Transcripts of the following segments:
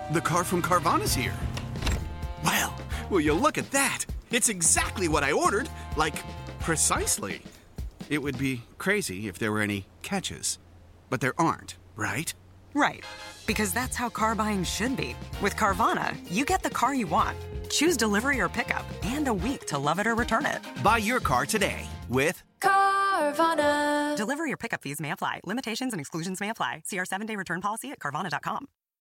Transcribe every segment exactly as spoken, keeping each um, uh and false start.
The car from Carvana's here. Well, will you look at that? It's exactly what I ordered. Like, precisely. It would be crazy if there were any catches. But there aren't, right? Right. Because that's how car buying should be. With Carvana, you get the car you want. Choose delivery or pickup, and a week to love it or return it. Buy your car today with Carvana. Delivery or pickup fees may apply. Limitations and exclusions may apply. See our seven-day return policy at Carvana dot com.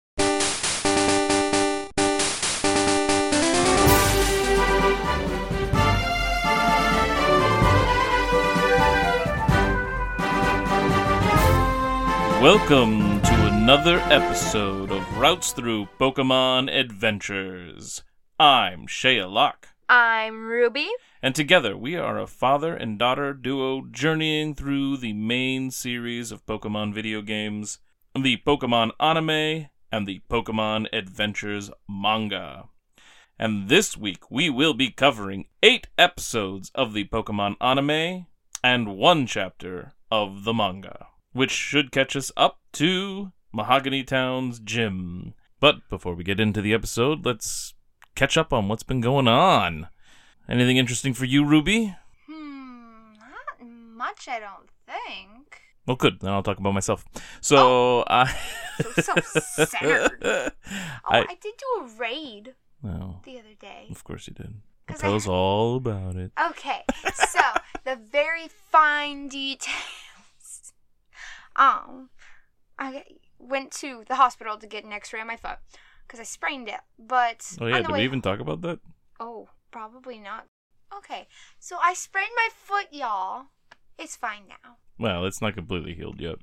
Welcome to another episode of Routes Through Pokemon Adventures. I'm Shea Locke. I'm Ruby. And together we are a father and daughter duo journeying through the main series of Pokemon video games, the Pokemon anime, and the Pokemon Adventures manga. And this week we will be covering eight episodes of the Pokemon anime and one chapter of the manga, which should catch us up to Mahogany Town's gym. But before we get into the episode, let's catch up on what's been going on. Anything interesting for you, Ruby? Hmm, not much, I don't think. Well, good. Then I'll talk about myself. So, oh, I... so self-centered. Oh, I... I did do a raid oh, the other day. Of course you did. Tell I... us all about it. Okay, so the very fine details. Um, I went to the hospital to get an x-ray on my foot because I sprained it, but... Oh yeah, did way... we even talk about that? Oh, probably not. Okay, so I sprained my foot, y'all. It's fine now. Well, it's not completely healed yet.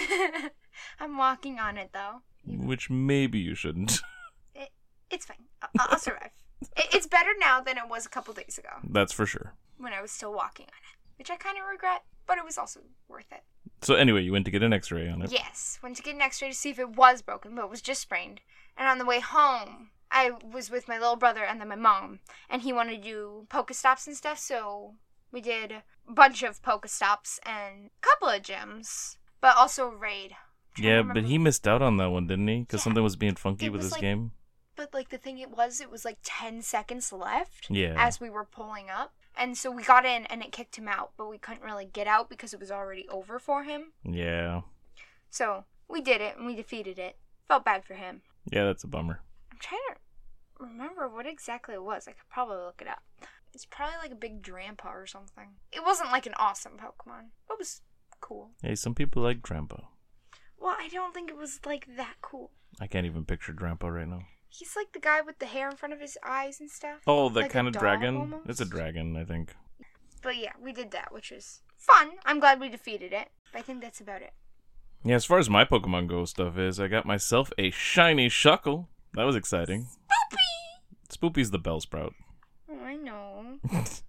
I'm walking on it, though. Which maybe you shouldn't. It, it's fine. I'll, I'll survive. it, it's better now than it was a couple days ago. That's for sure. When I was still walking on it, which I kind of regret, but it was also worth it. So anyway, you went to get an x-ray on it. Yes, went to get an x-ray to see if it was broken, but it was just sprained. And on the way home, I was with my little brother and then my mom, and he wanted to do Pokestops and stuff, so we did a bunch of Pokestops and a couple of gyms, but also a raid. Yeah, but he missed out on that one, didn't he? Because yeah. something was being funky it with his like, game. But like the thing it was, it was like ten seconds left yeah. as we were pulling up. And so we got in and it kicked him out, but we couldn't really get out because it was already over for him. Yeah. So we did it and we defeated it. Felt bad for him. Yeah, that's a bummer. I'm trying to remember what exactly it was. I could probably look it up. It's probably like a big Drampa or something. It wasn't like an awesome Pokemon. It was cool. Hey, some people like Drampa. Well, I don't think it was like that cool. I can't even picture Drampa right now. He's like the guy with the hair in front of his eyes and stuff. Oh, that like kind of dragon? Almost. It's a dragon, I think. But yeah, we did that, which was fun. I'm glad we defeated it. But I think that's about it. Yeah, as far as my Pokemon Go stuff is, I got myself a shiny Shuckle. That was exciting. Spoopy! Spoopy's the Bellsprout. Oh, I know.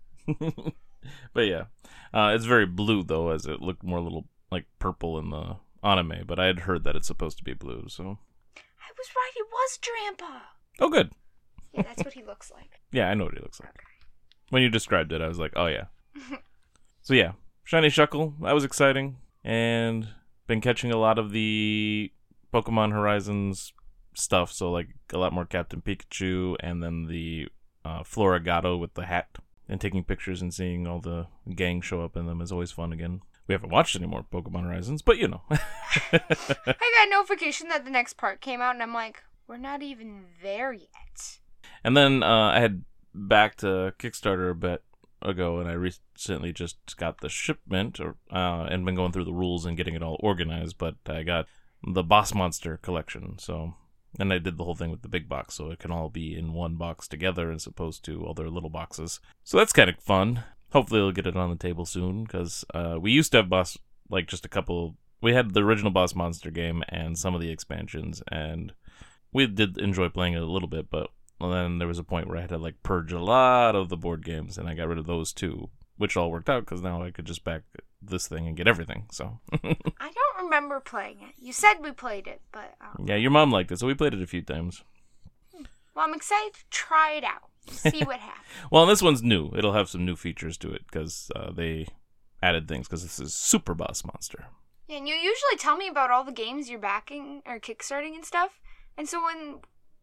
But yeah, uh, it's very blue, though, as it looked more a little like purple in the anime. But I had heard that it's supposed to be blue, so... I was right, it was Drampa. Oh, good. Yeah, that's what he looks like. Yeah, I know what he looks like. Okay. When you described it, I was like, oh, yeah. So yeah, shiny Shuckle, that was exciting. And been catching a lot of the Pokemon Horizons stuff, so like a lot more Captain Pikachu, and then the uh, Florigato with the hat, and taking pictures and seeing all the gang show up in them is always fun again. We haven't watched any more Pokemon Horizons, but you know. I got a notification that the next part came out, and I'm like, we're not even there yet. And then uh, I had backed a Kickstarter a bit ago, and I recently just got the shipment, or uh, and been going through the rules and getting it all organized, but I got the Boss Monster collection, so... And I did the whole thing with the big box, so it can all be in one box together as opposed to all their little boxes. So that's kind of fun. Hopefully they'll get it on the table soon, because uh, we used to have boss, like just a couple, we had the original Boss Monster game and some of the expansions, and we did enjoy playing it a little bit, but then there was a point where I had to like purge a lot of the board games, and I got rid of those too, which all worked out, because now I could just back this thing and get everything, so. I don't remember playing it. You said we played it, but... Yeah, your mom liked it, so we played it a few times. Well, I'm excited to try it out. See what happens. Well, this one's new. It'll have some new features to it, because uh, they added things, because this is Super Boss Monster. Yeah, and you usually tell me about all the games you're backing or kickstarting and stuff. And so when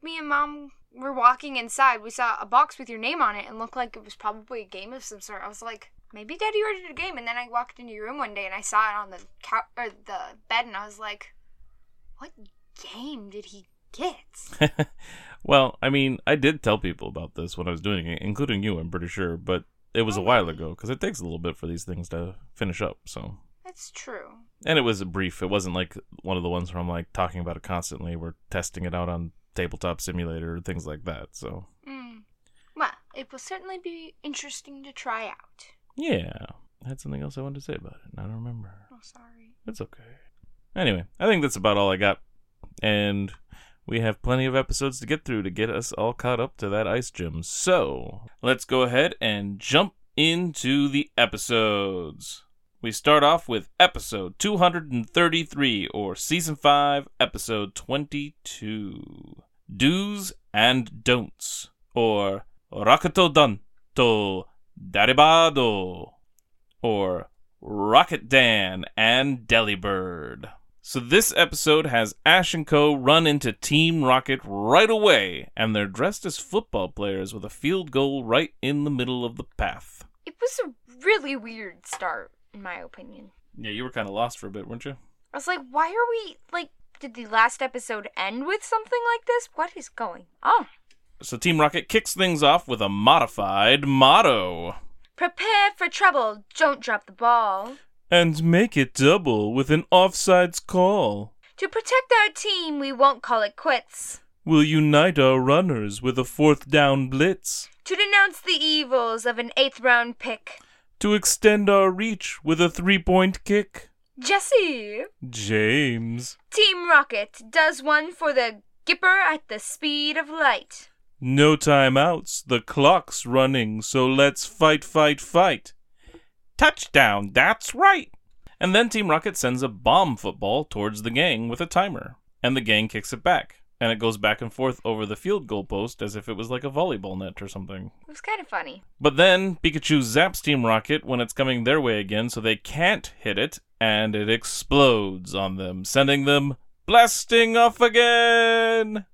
me and Mom were walking inside, we saw a box with your name on it and looked like it was probably a game of some sort. I was like, maybe Daddy ordered a game. And then I walked into your room one day and I saw it on the couch or the bed, and I was like, what game did he get? Well, I mean, I did tell people about this when I was doing it, including you, I'm pretty sure, but it was a while ago because it takes a little bit for these things to finish up. So that's true. And it was a brief. It wasn't like one of the ones where I'm like talking about it constantly. We're testing it out on Tabletop Simulator, things like that. So, mm. Well, it will certainly be interesting to try out. Yeah, I had something else I wanted to say about it, and I don't remember. Oh, sorry. It's okay. Anyway, I think that's about all I got, and we have plenty of episodes to get through to get us all caught up to that ice gym. So, let's go ahead and jump into the episodes. We start off with episode two hundred thirty-three, or season five, episode twenty-two. Do's and Don'ts, or Rakuto Danto Daribado, or Rocket Dan and Delibird. So this episode has Ash and Co. run into Team Rocket right away, and they're dressed as football players with a field goal right in the middle of the path. It was a really weird start, in my opinion. Yeah, you were kind of lost for a bit, weren't you? I was like, why are we, like, did the last episode end with something like this? What is going on? So Team Rocket kicks things off with a modified motto. Prepare for trouble, don't drop the ball. And make it double with an offsides call. To protect our team, we won't call it quits. We'll unite our runners with a fourth down blitz. To denounce the evils of an eighth round pick. To extend our reach with a three-point kick. Jesse. James. Team Rocket does one for the Gipper at the speed of light. No timeouts, the clock's running, so let's fight, fight, fight. Touchdown, that's right! And then Team Rocket sends a bomb football towards the gang with a timer, and the gang kicks it back, and it goes back and forth over the field goal post as if it was like a volleyball net or something. It was kind of funny. But then Pikachu zaps Team Rocket when it's coming their way again, so they can't hit it, and it explodes on them, sending them blasting off again!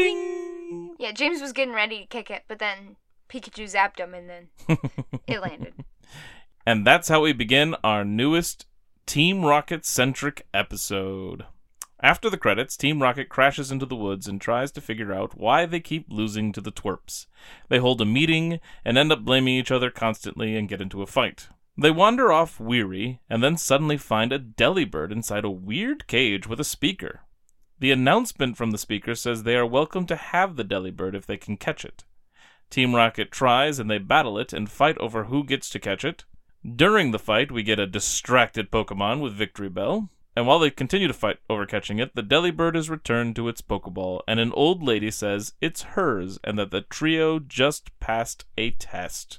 Ding! Yeah, James was getting ready to kick it, but then Pikachu zapped him, and then it landed. And that's how we begin our newest Team Rocket-centric episode. After the credits, Team Rocket crashes into the woods and tries to figure out why they keep losing to the twerps. They hold a meeting and end up blaming each other constantly and get into a fight. They wander off weary and then suddenly find a Delibird inside a weird cage with a speaker. The announcement from the speaker says they are welcome to have the Delibird if they can catch it. Team Rocket tries and they battle it and fight over who gets to catch it. During the fight, we get a distracted Pokemon with Victory Bell, and while they continue to fight over catching it, the Delibird is returned to its Pokeball, and an old lady says it's hers and that the trio just passed a test.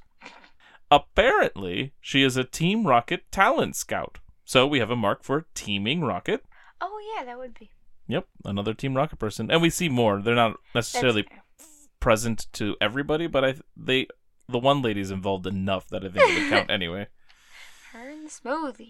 Apparently, she is a Team Rocket talent scout, so we have a mark for Teaming Rocket. Oh yeah, that would be. Yep, another Team Rocket person, and we see more. They're not necessarily present to everybody, but I they the one lady's involved enough that I think it would count anyway. Her and the smoothie.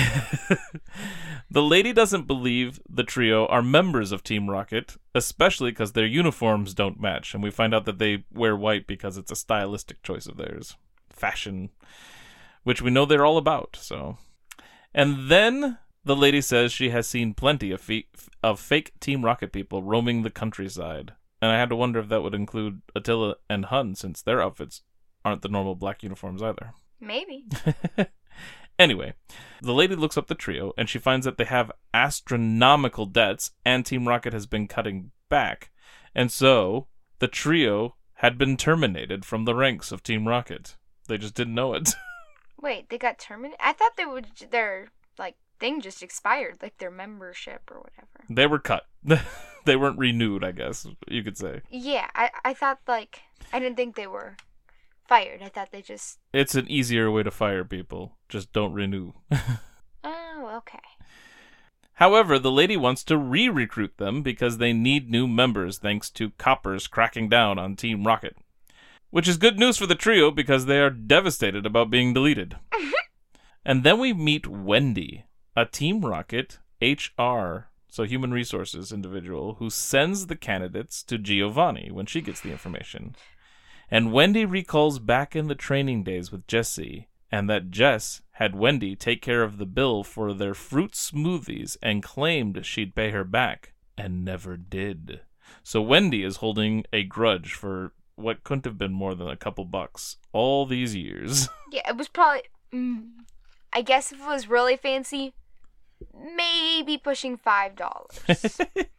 The lady doesn't believe the trio are members of Team Rocket, especially because their uniforms don't match, and we find out that they wear white because it's a stylistic choice of theirs. Fashion, which we know they're all about, so. And then the lady says she has seen plenty of, fe- of fake Team Rocket people roaming the countryside, and I had to wonder if that would include Attila and Hun, since their outfits aren't the normal black uniforms either. Maybe. Anyway, the lady looks up the trio, and she finds that they have astronomical debts, and Team Rocket has been cutting back. And so, the trio had been terminated from the ranks of Team Rocket. They just didn't know it. Wait, they got terminated? I thought they would, their, like, thing just expired, like their membership or whatever. They were cut. They weren't renewed, I guess, you could say. Yeah, I, I thought, like, I didn't think they were fired. I thought they just... It's an easier way to fire people. Just don't renew. Oh, okay. However, the lady wants to re-recruit them because they need new members thanks to Coppers cracking down on Team Rocket. Which is good news for the trio because they are devastated about being deleted. And then we meet Wendy, a Team Rocket H R so human resources individual, who sends the candidates to Giovanni when she gets the information. And Wendy recalls back in the training days with Jesse, and that Jess had Wendy take care of the bill for their fruit smoothies and claimed she'd pay her back, and never did. So Wendy is holding a grudge for what couldn't have been more than a couple bucks all these years. Yeah, it was probably, mm, I guess if it was really fancy, maybe pushing five dollars.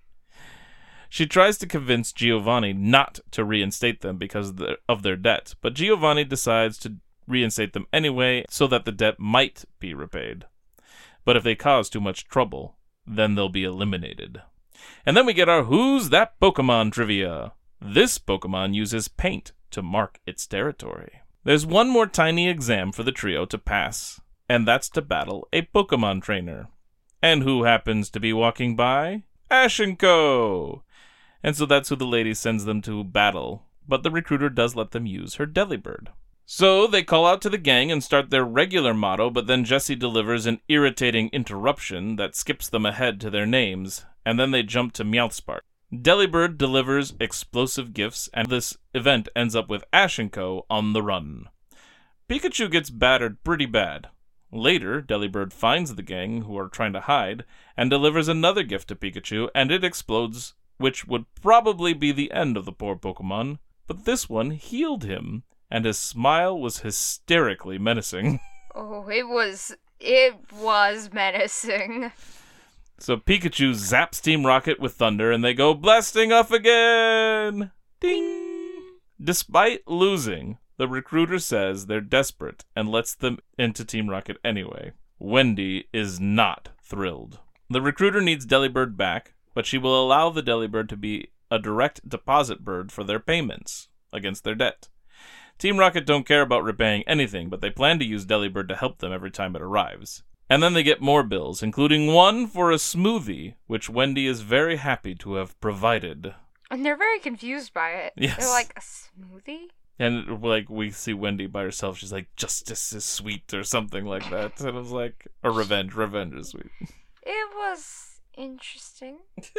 She tries to convince Giovanni not to reinstate them because of their, of their debt, but Giovanni decides to reinstate them anyway so that the debt might be repaid. But if they cause too much trouble, then they'll be eliminated. And then we get our Who's That Pokemon trivia. This Pokemon uses paint to mark its territory. There's one more tiny exam for the trio to pass, and that's to battle a Pokemon trainer. And who happens to be walking by? Ash and Co. And so that's who the lady sends them to battle, but the recruiter does let them use her Delibird. So they call out to the gang and start their regular motto, but then Jesse delivers an irritating interruption that skips them ahead to their names, and then they jump to Meowthspark. Delibird delivers explosive gifts, and this event ends up with Ash and Co. on the run. Pikachu gets battered pretty bad. Later, Delibird finds the gang who are trying to hide, and delivers another gift to Pikachu, and it explodes, which would probably be the end of the poor Pokemon, but this one healed him, and his smile was hysterically menacing. Oh, it was, it was menacing. So Pikachu zaps Team Rocket with thunder, and they go blasting off again! Ding! Despite losing, the recruiter says they're desperate and lets them into Team Rocket anyway. Wendy is not thrilled. The recruiter needs Delibird back, but she will allow the Delibird to be a direct deposit bird for their payments against their debt. Team Rocket don't care about repaying anything, but they plan to use Delibird to help them every time it arrives. And then they get more bills, including one for a smoothie, which Wendy is very happy to have provided. And they're very confused by it. Yes. They're like, a smoothie? And, like, we see Wendy by herself. She's like, justice is sweet, or something like that. And I was like, or revenge. Revenge is sweet. It was interesting.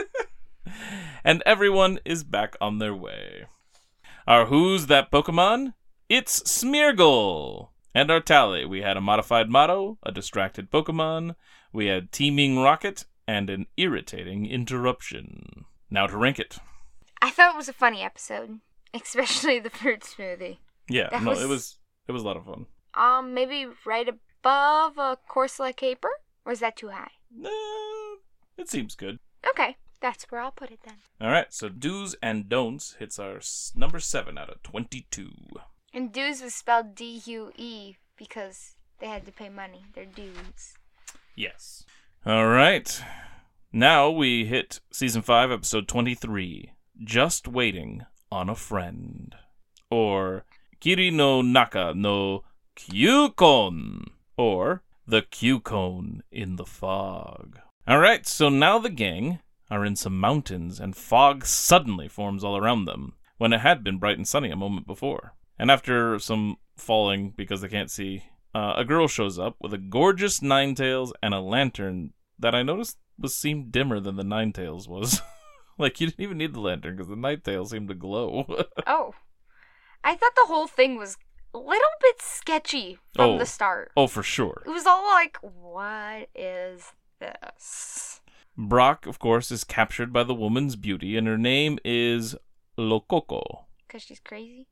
And everyone is back on their way. Our Who's That Pokemon? It's Smeargle! And our tally, we had a modified motto, a distracted Pokemon, we had Teaming Rocket, and an irritating interruption. Now to rank it. I thought it was a funny episode, especially the fruit smoothie. Yeah, That no, was- it was it was a lot of fun. Um, maybe right above a Corsola Caper? Or is that too high? Uh, it seems good. Okay, that's where I'll put it then. All right, so do's and don'ts hits our s- number seven out of twenty-two. And dues was spelled D U E because they had to pay money. They're dues. Yes. All right. Now we hit season five, episode twenty-three. Just Waiting on a Friend. Or Kiri no Naka no Kyukon. Or The Kyukon in the Fog. All right, so now the gang are in some mountains and fog suddenly forms all around them when it had been bright and sunny a moment before. And after some falling because they can't see, uh, a girl shows up with a gorgeous Ninetales and a lantern that I noticed was seemed dimmer than the Ninetales was. Like, you didn't even need the lantern because the Ninetales seemed to glow. Oh. I thought the whole thing was a little bit sketchy from Oh. the start. Oh, for sure. It was all like, what is this? Brock, of course, is captured by the woman's beauty, and her name is Lokoko. Because she's crazy?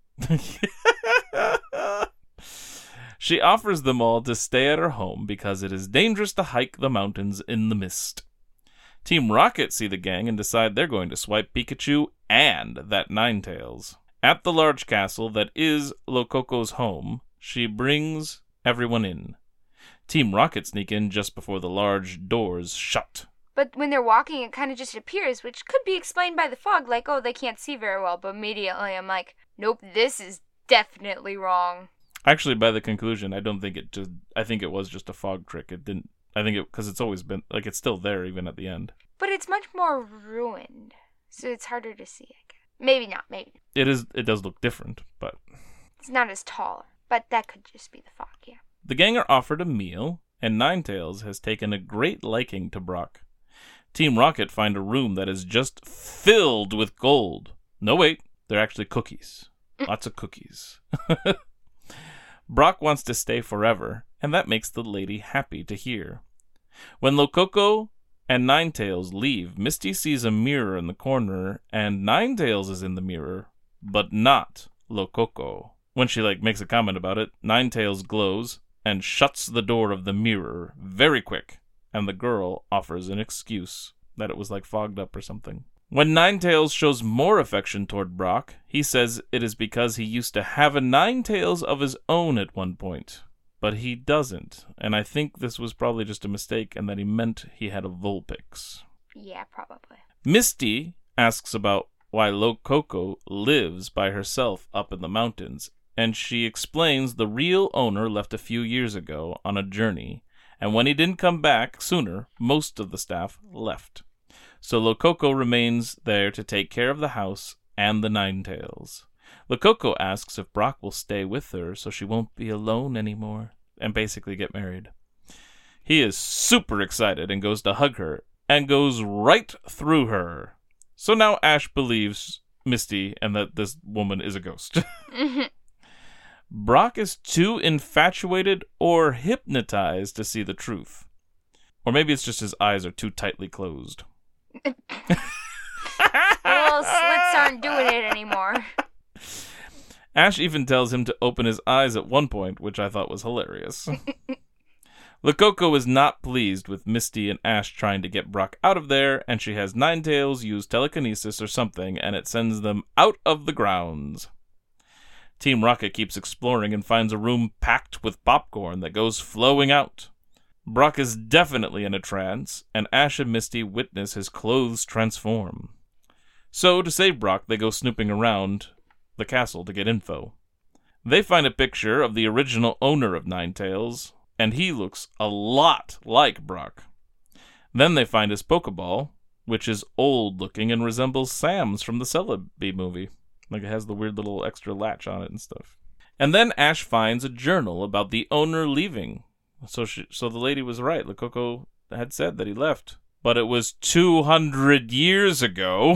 She offers them all to stay at her home because it is dangerous to hike the mountains in the mist. Team Rocket see the gang and decide they're going to swipe Pikachu and that Ninetales. At the large castle that is Lokoko's home, she brings everyone in. Team Rocket sneak in just before the large doors shut. But when they're walking, it kind of just appears, which could be explained by the fog, like, oh, they can't see very well. But immediately I'm like, nope, this is definitely wrong. Actually, by the conclusion, I don't think it just... I think it was just a fog trick. It didn't... I think it... Because it's always been... Like, it's still there even at the end. But it's much more ruined, so it's harder to see, I guess. Maybe not, maybe. It is. It does look different, but... It's not as tall, but that could just be the fog, yeah. The gang are offered a meal, and Ninetales has taken a great liking to Brock. Team Rocket find a room that is just filled with gold. No, wait, they're actually cookies. Lots of cookies. Brock wants to stay forever, and that makes the lady happy to hear. When Lococo and Ninetails leave, Misty sees a mirror in the corner, and Ninetails is in the mirror, but not Lococo. When she like makes a comment about it, Ninetails glows and shuts the door of the mirror very quick, and the girl offers an excuse that it was like fogged up or something. When Ninetails shows more affection toward Brock, he says it is because he used to have a Ninetails of his own at one point. But he doesn't, and I think this was probably just a mistake and that he meant he had a Vulpix. Yeah, probably. Misty asks about why Lococo lives by herself up in the mountains, and she explains the real owner left a few years ago on a journey, and when he didn't come back sooner, most of the staff left. So Lococo remains there to take care of the house and the Ninetails. Lococo asks if Brock will stay with her so she won't be alone anymore, and basically get married. He is super excited and goes to hug her, and goes right through her. So now Ash believes Misty and that this woman is a ghost. Brock is too infatuated or hypnotized to see the truth. Or maybe it's just his eyes are too tightly closed. Well, slits aren't doing it anymore. Ash even tells him to open his eyes at one point, which I thought was hilarious. Lococo is not pleased with Misty and Ash trying to get Brock out of there, and she has Ninetails use telekinesis or something, and it sends them out of the grounds. Team Rocket keeps exploring and finds a room packed with popcorn that goes flowing out. Brock is definitely in a trance, and Ash and Misty witness his clothes transform. So, to save Brock, they go snooping around the castle to get info. They find a picture of the original owner of Ninetails, and he looks a lot like Brock. Then they find his Pokeball, which is old-looking and resembles Sam's from the Celebi movie. Like, it has the weird little extra latch on it and stuff. And then Ash finds a journal about the owner leaving. So she, so the lady was right. Lococo had said that he left. But it was two hundred years ago.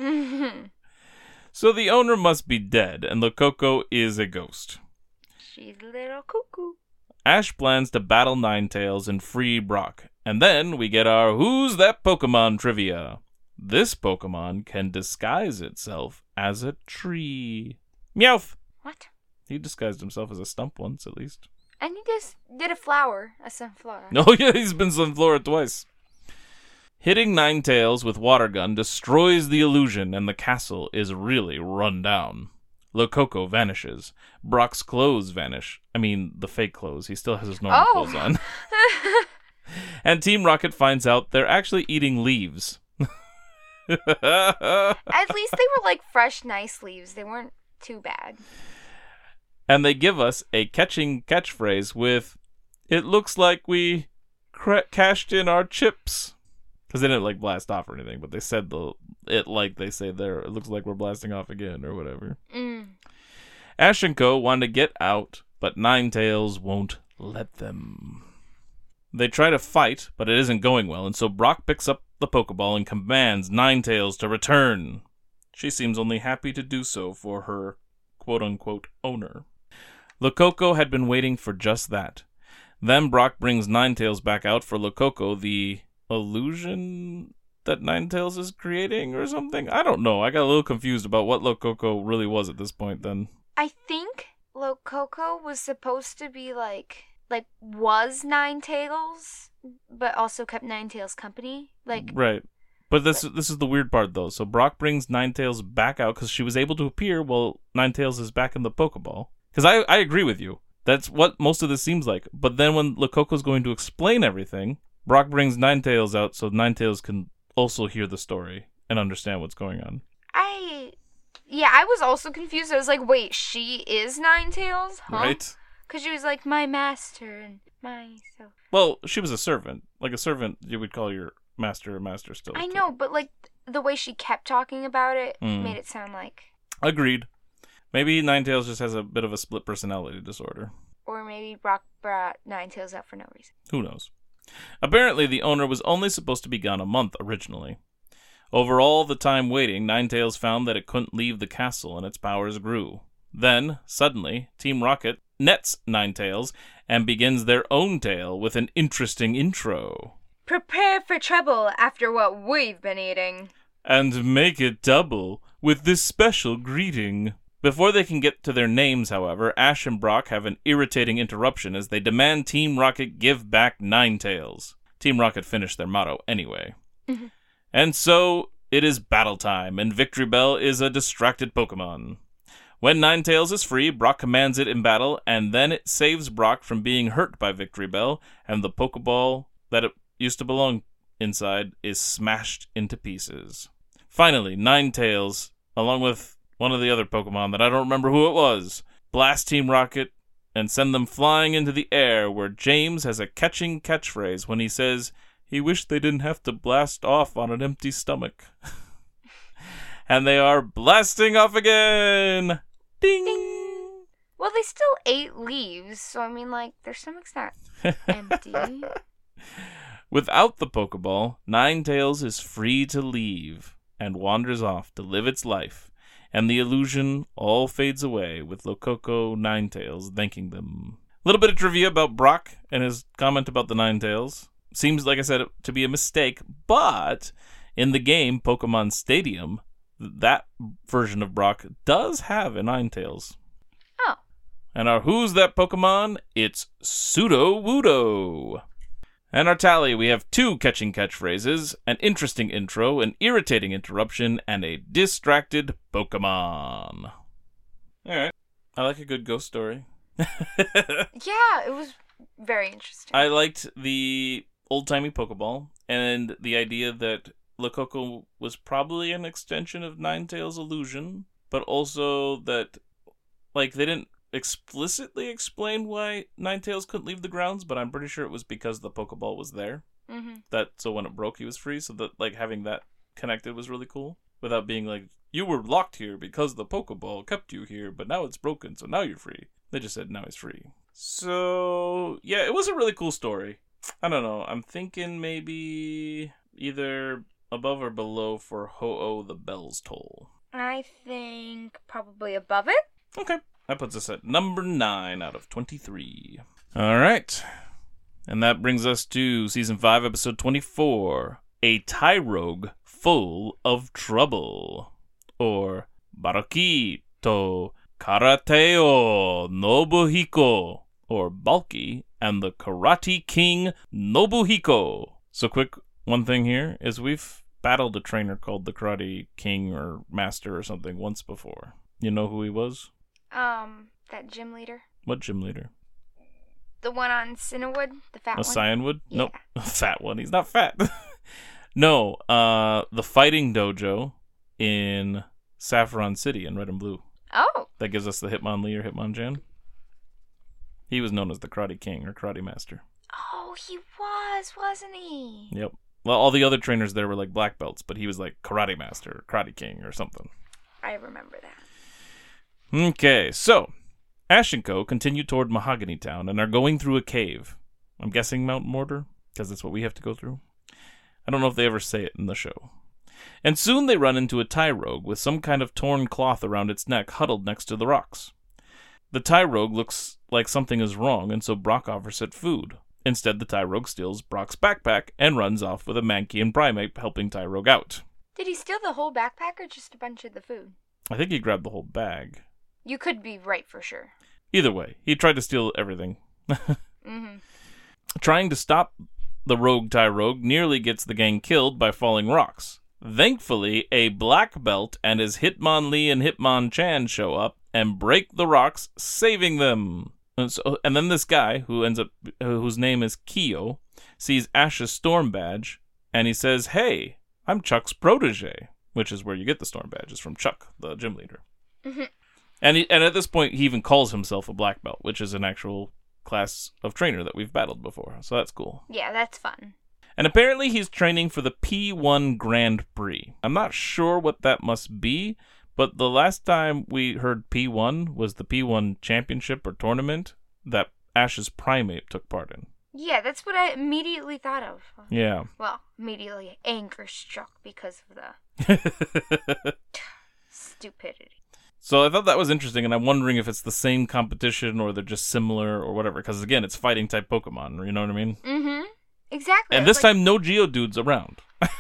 So the owner must be dead, and Lococo is a ghost. She's a little cuckoo. Ash plans to battle Ninetails and free Brock. And then we get our Who's That Pokemon trivia. This Pokemon can disguise itself as a tree. Meowth! What? He disguised himself as a stump once, at least. And he just did a flower, a sunflower. Oh yeah, he's been Sunflora twice. Hitting Ninetails with Water Gun destroys the illusion, and the castle is really run down. Lococo vanishes. Brock's clothes vanish. I mean, the fake clothes. He still has his normal Oh. clothes on. And Team Rocket finds out they're actually eating leaves. At least they were like fresh, nice leaves. They weren't too bad. And they give us a catching catchphrase with, "It looks like we cra- cashed in our chips." Because they didn't like blast off or anything, but they said the it like they say there. It looks like we're blasting off again or whatever. Mm. Ash and Co. want to get out, but Ninetails won't let them. They try to fight, but it isn't going well, and so Brock picks up the Pokeball and commands Ninetails to return. She seems only happy to do so for her quote-unquote owner. Lococo had been waiting for just that. Then Brock brings Ninetails back out for Lococo, the illusion that Ninetails is creating or something? I don't know. I got a little confused about what Lococo really was at this point then. I think Lococo was supposed to be like, like was Ninetails, but also kept Ninetails company. Like, right. But this this is the weird part though. So Brock brings Ninetails back out because she was able to appear while Ninetails is back in the Pokeball. Because I, I agree with you. That's what most of this seems like. But then when Lococo's going to explain everything, Brock brings Ninetails out so Ninetails can also hear the story and understand what's going on. I, yeah, I was also confused. I was like, wait, she is Ninetails? Huh? Right? Because she was like, my master and my, so. Well, she was a servant. Like a servant, you would call your master a master still. I know, but like the way she kept talking about it Mm. made it sound like. Agreed. Maybe Ninetails just has a bit of a split personality disorder. Or maybe Brock brought Ninetails out for no reason. Who knows? Apparently, the owner was only supposed to be gone a month originally. Over all the time waiting, Ninetales found that it couldn't leave the castle, and its powers grew. Then, suddenly, Team Rocket nets Ninetales and begins their own tale with an interesting intro. Prepare for trouble after what we've been eating. And make it double with this special greeting. Before they can get to their names, however, Ash and Brock have an irritating interruption as they demand Team Rocket give back Ninetales. Team Rocket finished their motto anyway. Mm-hmm. And so, it is battle time, and Victory Bell is a distracted Pokemon. When Ninetales is free, Brock commands it in battle, and then it saves Brock from being hurt by Victory Bell, and the Pokeball that it used to belong inside is smashed into pieces. Finally, Ninetales, along with one of the other Pokemon that I don't remember who it was, blast Team Rocket and send them flying into the air, where James has a catching catchphrase when he says he wished they didn't have to blast off on an empty stomach. And they are blasting off again! Ding! Ding! Well, they still ate leaves, so I mean, like, their stomach's not empty. Without the Pokeball, Ninetales is free to leave and wanders off to live its life, and the illusion all fades away with Lococo Ninetales thanking them. A little bit of trivia about Brock and his comment about the Ninetales. Seems, like I said, to be a mistake, but in the game Pokemon Stadium, that version of Brock does have a Ninetales. Oh. And our who's that Pokemon? It's Sudowoodo. And our tally, we have two catching catchphrases, an interesting intro, an irritating interruption, and a distracted Pokemon. Alright. I like a good ghost story. Yeah, it was very interesting. I liked the old-timey Pokeball, and the idea that Lococo was probably an extension of Ninetales' illusion, but also that, like, they didn't explicitly explain why Ninetales couldn't leave the grounds, but I'm pretty sure it was because the Pokeball was there. Mm-hmm. That so when it broke, he was free. So that, like, having that connected was really cool, without being like, you were locked here because the Pokeball kept you here, but now it's broken, so now you're free. They just said now he's free. So yeah, it was a really cool story. I don't know. I'm thinking maybe either above or below for Ho-Oh the Bell's Toll. I think probably above it. Okay. That puts us at number nine out of twenty-three. All right. And that brings us to Season five, Episode twenty-four. A Tyrogue Full of Trouble. Or Baroki to Karateo Nobuhiko. Or Balki and the Karate King Nobuhiko. So quick, one thing here is we've battled a trainer called the Karate King or Master or something once before. You know who he was? Um, that gym leader. What gym leader? The one on Cinnawood, the fat A one. Cyanwood? Yeah. Nope. A fat one. He's not fat. No, uh, the fighting dojo in Saffron City in Red and Blue. Oh. That gives us the Hitmonlee or Hitmonchan. He was known as the Karate King or Karate Master. Oh, he was, wasn't he? Yep. Well, all the other trainers there were like black belts, but he was like Karate Master or Karate King or something. I remember that. Okay, so Ash and Co. continue toward Mahogany Town and are going through a cave. I'm guessing Mount Mortar, because that's what we have to go through. I don't know if they ever say it in the show. And soon they run into a Tyrogue with some kind of torn cloth around its neck huddled next to the rocks. The Tyrogue looks like something is wrong, and so Brock offers it food. Instead, the Tyrogue steals Brock's backpack and runs off with a Mankey and Primeape helping Tyrogue out. Did he steal the whole backpack or just a bunch of the food? I think he grabbed the whole bag. You could be right for sure. Either way, he tried to steal everything. Mm-hmm. Trying to stop the rogue Tyrogue nearly gets the gang killed by falling rocks. Thankfully, a black belt and his Hitmonlee and Hitmonchan show up and break the rocks, saving them. And, so, and then this guy, who ends up, whose name is Kyo, sees Ash's storm badge, and he says, "Hey, I'm Chuck's protege," which is where you get the storm badges from Chuck, the gym leader. Mm-hmm. And he, and at this point, he even calls himself a black belt, which is an actual class of trainer that we've battled before. So that's cool. Yeah, that's fun. And apparently he's training for the P one Grand Prix. I'm not sure what that must be, but the last time we heard P one was the P one Championship or tournament that Ash's Primeape took part in. Yeah, that's what I immediately thought of. Yeah. Well, immediately anger struck because of the stupidity. So I thought that was interesting, and I'm wondering if it's the same competition or they're just similar or whatever. Because again, it's fighting type Pokemon. You know what I mean? Mm-hmm. Exactly. And this like, time, no Geodudes around.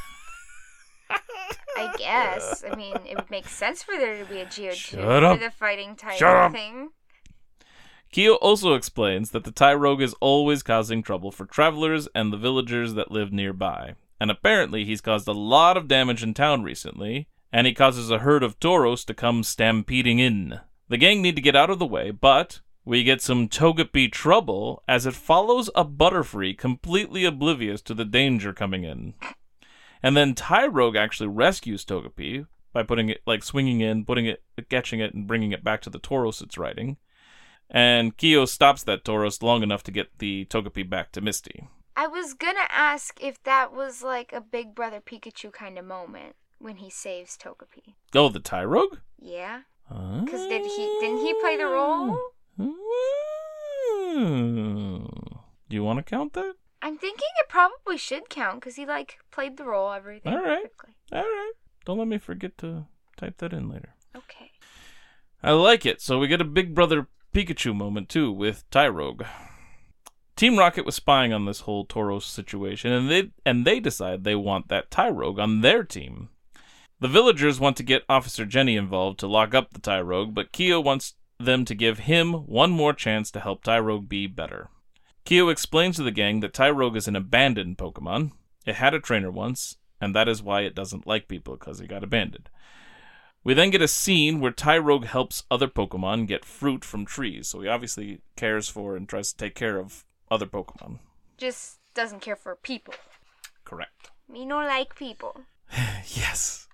I guess. I mean, it would make sense for there to be a Geodude Shut up. for the fighting type Shut up. thing. Kyo also explains that the Tyrogue is always causing trouble for travelers and the villagers that live nearby. And apparently he's caused a lot of damage in town recently, and he causes a herd of Tauros to come stampeding in. The gang need to get out of the way, but we get some Togepi trouble as it follows a Butterfree completely oblivious to the danger coming in. And then Tyrogue actually rescues Togepi by putting it, like swinging in, putting it, catching it, and bringing it back to the Tauros it's riding. And Kyo stops that Tauros long enough to get the Togepi back to Misty. I was gonna ask if that was like a Big Brother Pikachu kind of moment when he saves Togepi. Oh, the Tyrogue? Yeah. Uh, Because did he didn't he play the role? Do you want to count that? I'm thinking it probably should count because he like played the role, everything All right. perfectly. All right. Don't let me forget to type that in later. Okay. I like it. So we get a Big Brother Pikachu moment, too, with Tyrogue. Team Rocket was spying on this whole Tauros situation, and they and they decide they want that Tyrogue on their team. The villagers want to get Officer Jenny involved to lock up the Tyrogue, but Kyo wants them to give him one more chance to help Tyrogue be better. Kyo explains to the gang that Tyrogue is an abandoned Pokemon. It had a trainer once, and that is why it doesn't like people, because it got abandoned. We then get a scene where Tyrogue helps other Pokemon get fruit from trees, so he obviously cares for and tries to take care of other Pokemon. Just doesn't care for people. Correct. Me no like people. Yes.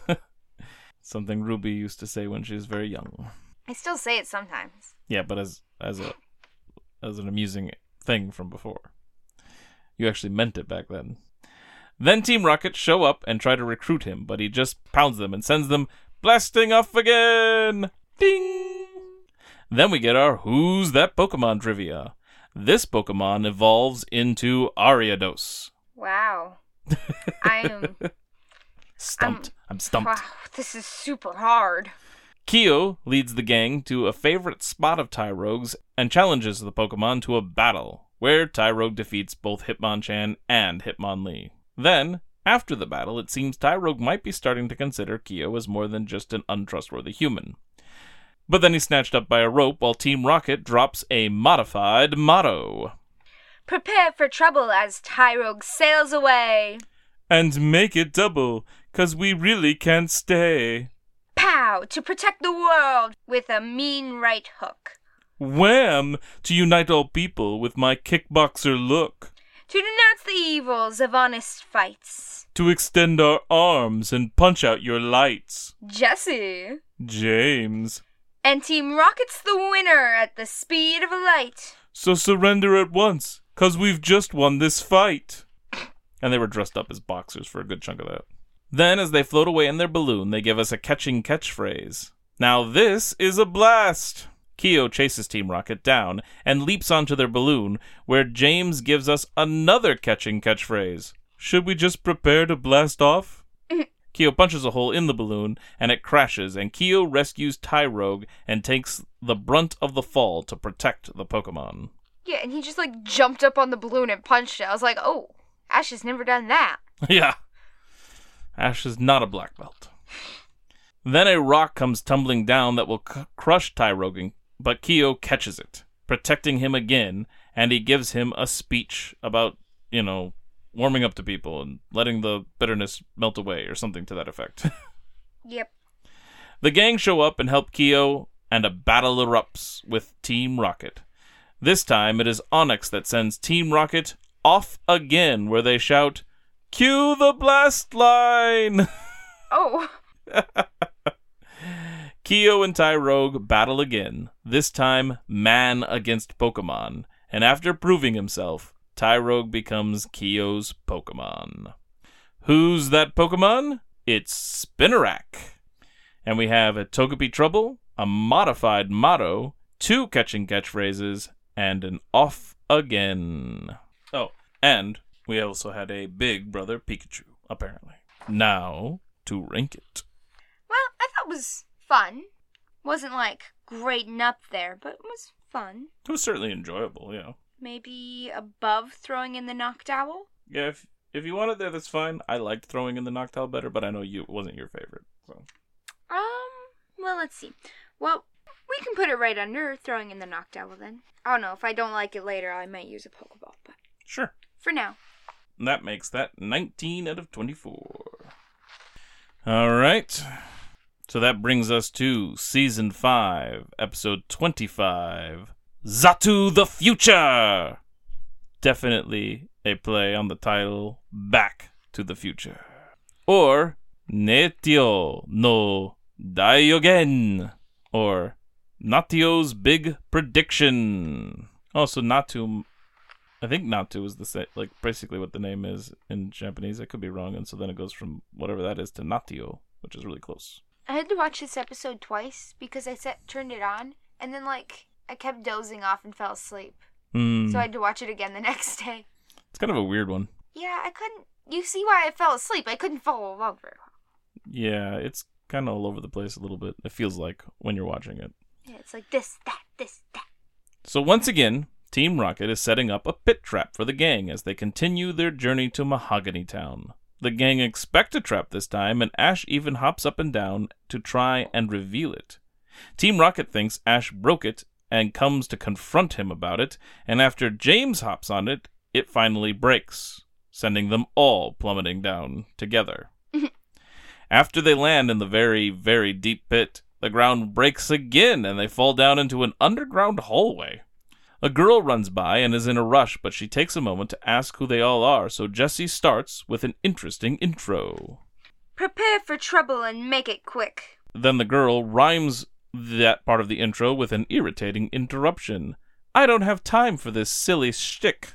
Something Ruby used to say when she was very young. I still say it sometimes. Yeah, but as as a as an amusing thing from before. You actually meant it back then. Then Team Rocket show up and try to recruit him, but he just pounds them and sends them blasting off again! Ding! Then we get our Who's That Pokemon trivia. This Pokemon evolves into Ariados. Wow. I am... Stumped. I'm, I'm stumped. Wow, this is super hard. Kyo leads the gang to a favorite spot of Tyrogue's and challenges the Pokemon to a battle, where Tyrogue defeats both Hitmonchan and Hitmonlee. Then, after the battle, it seems Tyrogue might be starting to consider Kyo as more than just an untrustworthy human. But then he's snatched up by a rope while Team Rocket drops a modified motto. Prepare for trouble as Tyrogue sails away. And make it double, 'cause we really can't stay. Pow! To protect the world with a mean right hook. Wham! To unite all people with my kickboxer look. To denounce the evils of honest fights. To extend our arms and punch out your lights. Jesse. James. And Team Rocket's the winner at the speed of light. So surrender at once, 'cause we've just won this fight. And they were dressed up as boxers for a good chunk of that. Then, as they float away in their balloon, they give us a catching catchphrase. Now this is a blast! Kyo chases Team Rocket down and leaps onto their balloon, where James gives us another catching catchphrase. Should we just prepare to blast off? Kyo punches a hole in the balloon, and it crashes, and Kyo rescues Tyrogue and takes the brunt of the fall to protect the Pokemon. Yeah, and he just like jumped up on the balloon and punched it. I was like, oh, Ash has never done that. Yeah. Ash is not a black belt. Then a rock comes tumbling down that will c- crush Tyrogue, but Kyo catches it, protecting him again, and he gives him a speech about, you know, warming up to people and letting the bitterness melt away or something to that effect. Yep. The gang show up and help Kyo, and a battle erupts with Team Rocket. This time it is Onyx that sends Team Rocket off again, where they shout, "Cue the blast line!" Oh. Kyo and Tyrogue battle again, this time man against Pokemon, and after proving himself, Tyrogue becomes Kyo's Pokemon. Who's that Pokemon? It's Spinarak. And we have a Togepi Trouble, a modified motto, two catching catchphrases, and an off again. And we also had a Big Brother Pikachu, apparently. Now, to rank it. Well, I thought it was fun. Wasn't, like, great and up there, but it was fun. It was certainly enjoyable, yeah. Maybe above throwing in the Noctowl? Yeah, if if you want it there, that's fine. I liked throwing in the Noctowl better, but I know you it wasn't your favorite. So. Um, well, let's see. Well, we can put it right under throwing in the Noctowl then. I don't know, if I don't like it later, I might use a Pokeball, but... Sure. For now. And that makes that nineteen out of twenty-four. All right. So that brings us to Season five, Episode twenty-five, Xatu the Future! Definitely a play on the title, Back to the Future. Or, Netio no Daiogen, or Natio's Big Prediction. Also, Natu, I think Natu is the same, like basically what the name is in Japanese. I could be wrong, and so then it goes from whatever that is to Natio, which is really close. I had to watch this episode twice because I set turned it on, and then, like, I kept dozing off and fell asleep. Mm. So I had to watch it again the next day. It's kind of a weird one. Yeah, I couldn't... You see why I fell asleep. I couldn't follow along very well. Yeah, it's kind of all over the place a little bit. It feels like when you're watching it. Yeah, it's like this, that, this, that. So once again, Team Rocket is setting up a pit trap for the gang as they continue their journey to Mahogany Town. The gang expect a trap this time, and Ash even hops up and down to try and reveal it. Team Rocket thinks Ash broke it and comes to confront him about it, and after James hops on it, it finally breaks, sending them all plummeting down together. After they land in the very, very deep pit, the ground breaks again and they fall down into an underground hallway. A girl runs by and is in a rush, but she takes a moment to ask who they all are, so Jessie starts with an interesting intro. Prepare for trouble and make it quick. Then the girl rhymes that part of the intro with an irritating interruption. I don't have time for this silly shtick.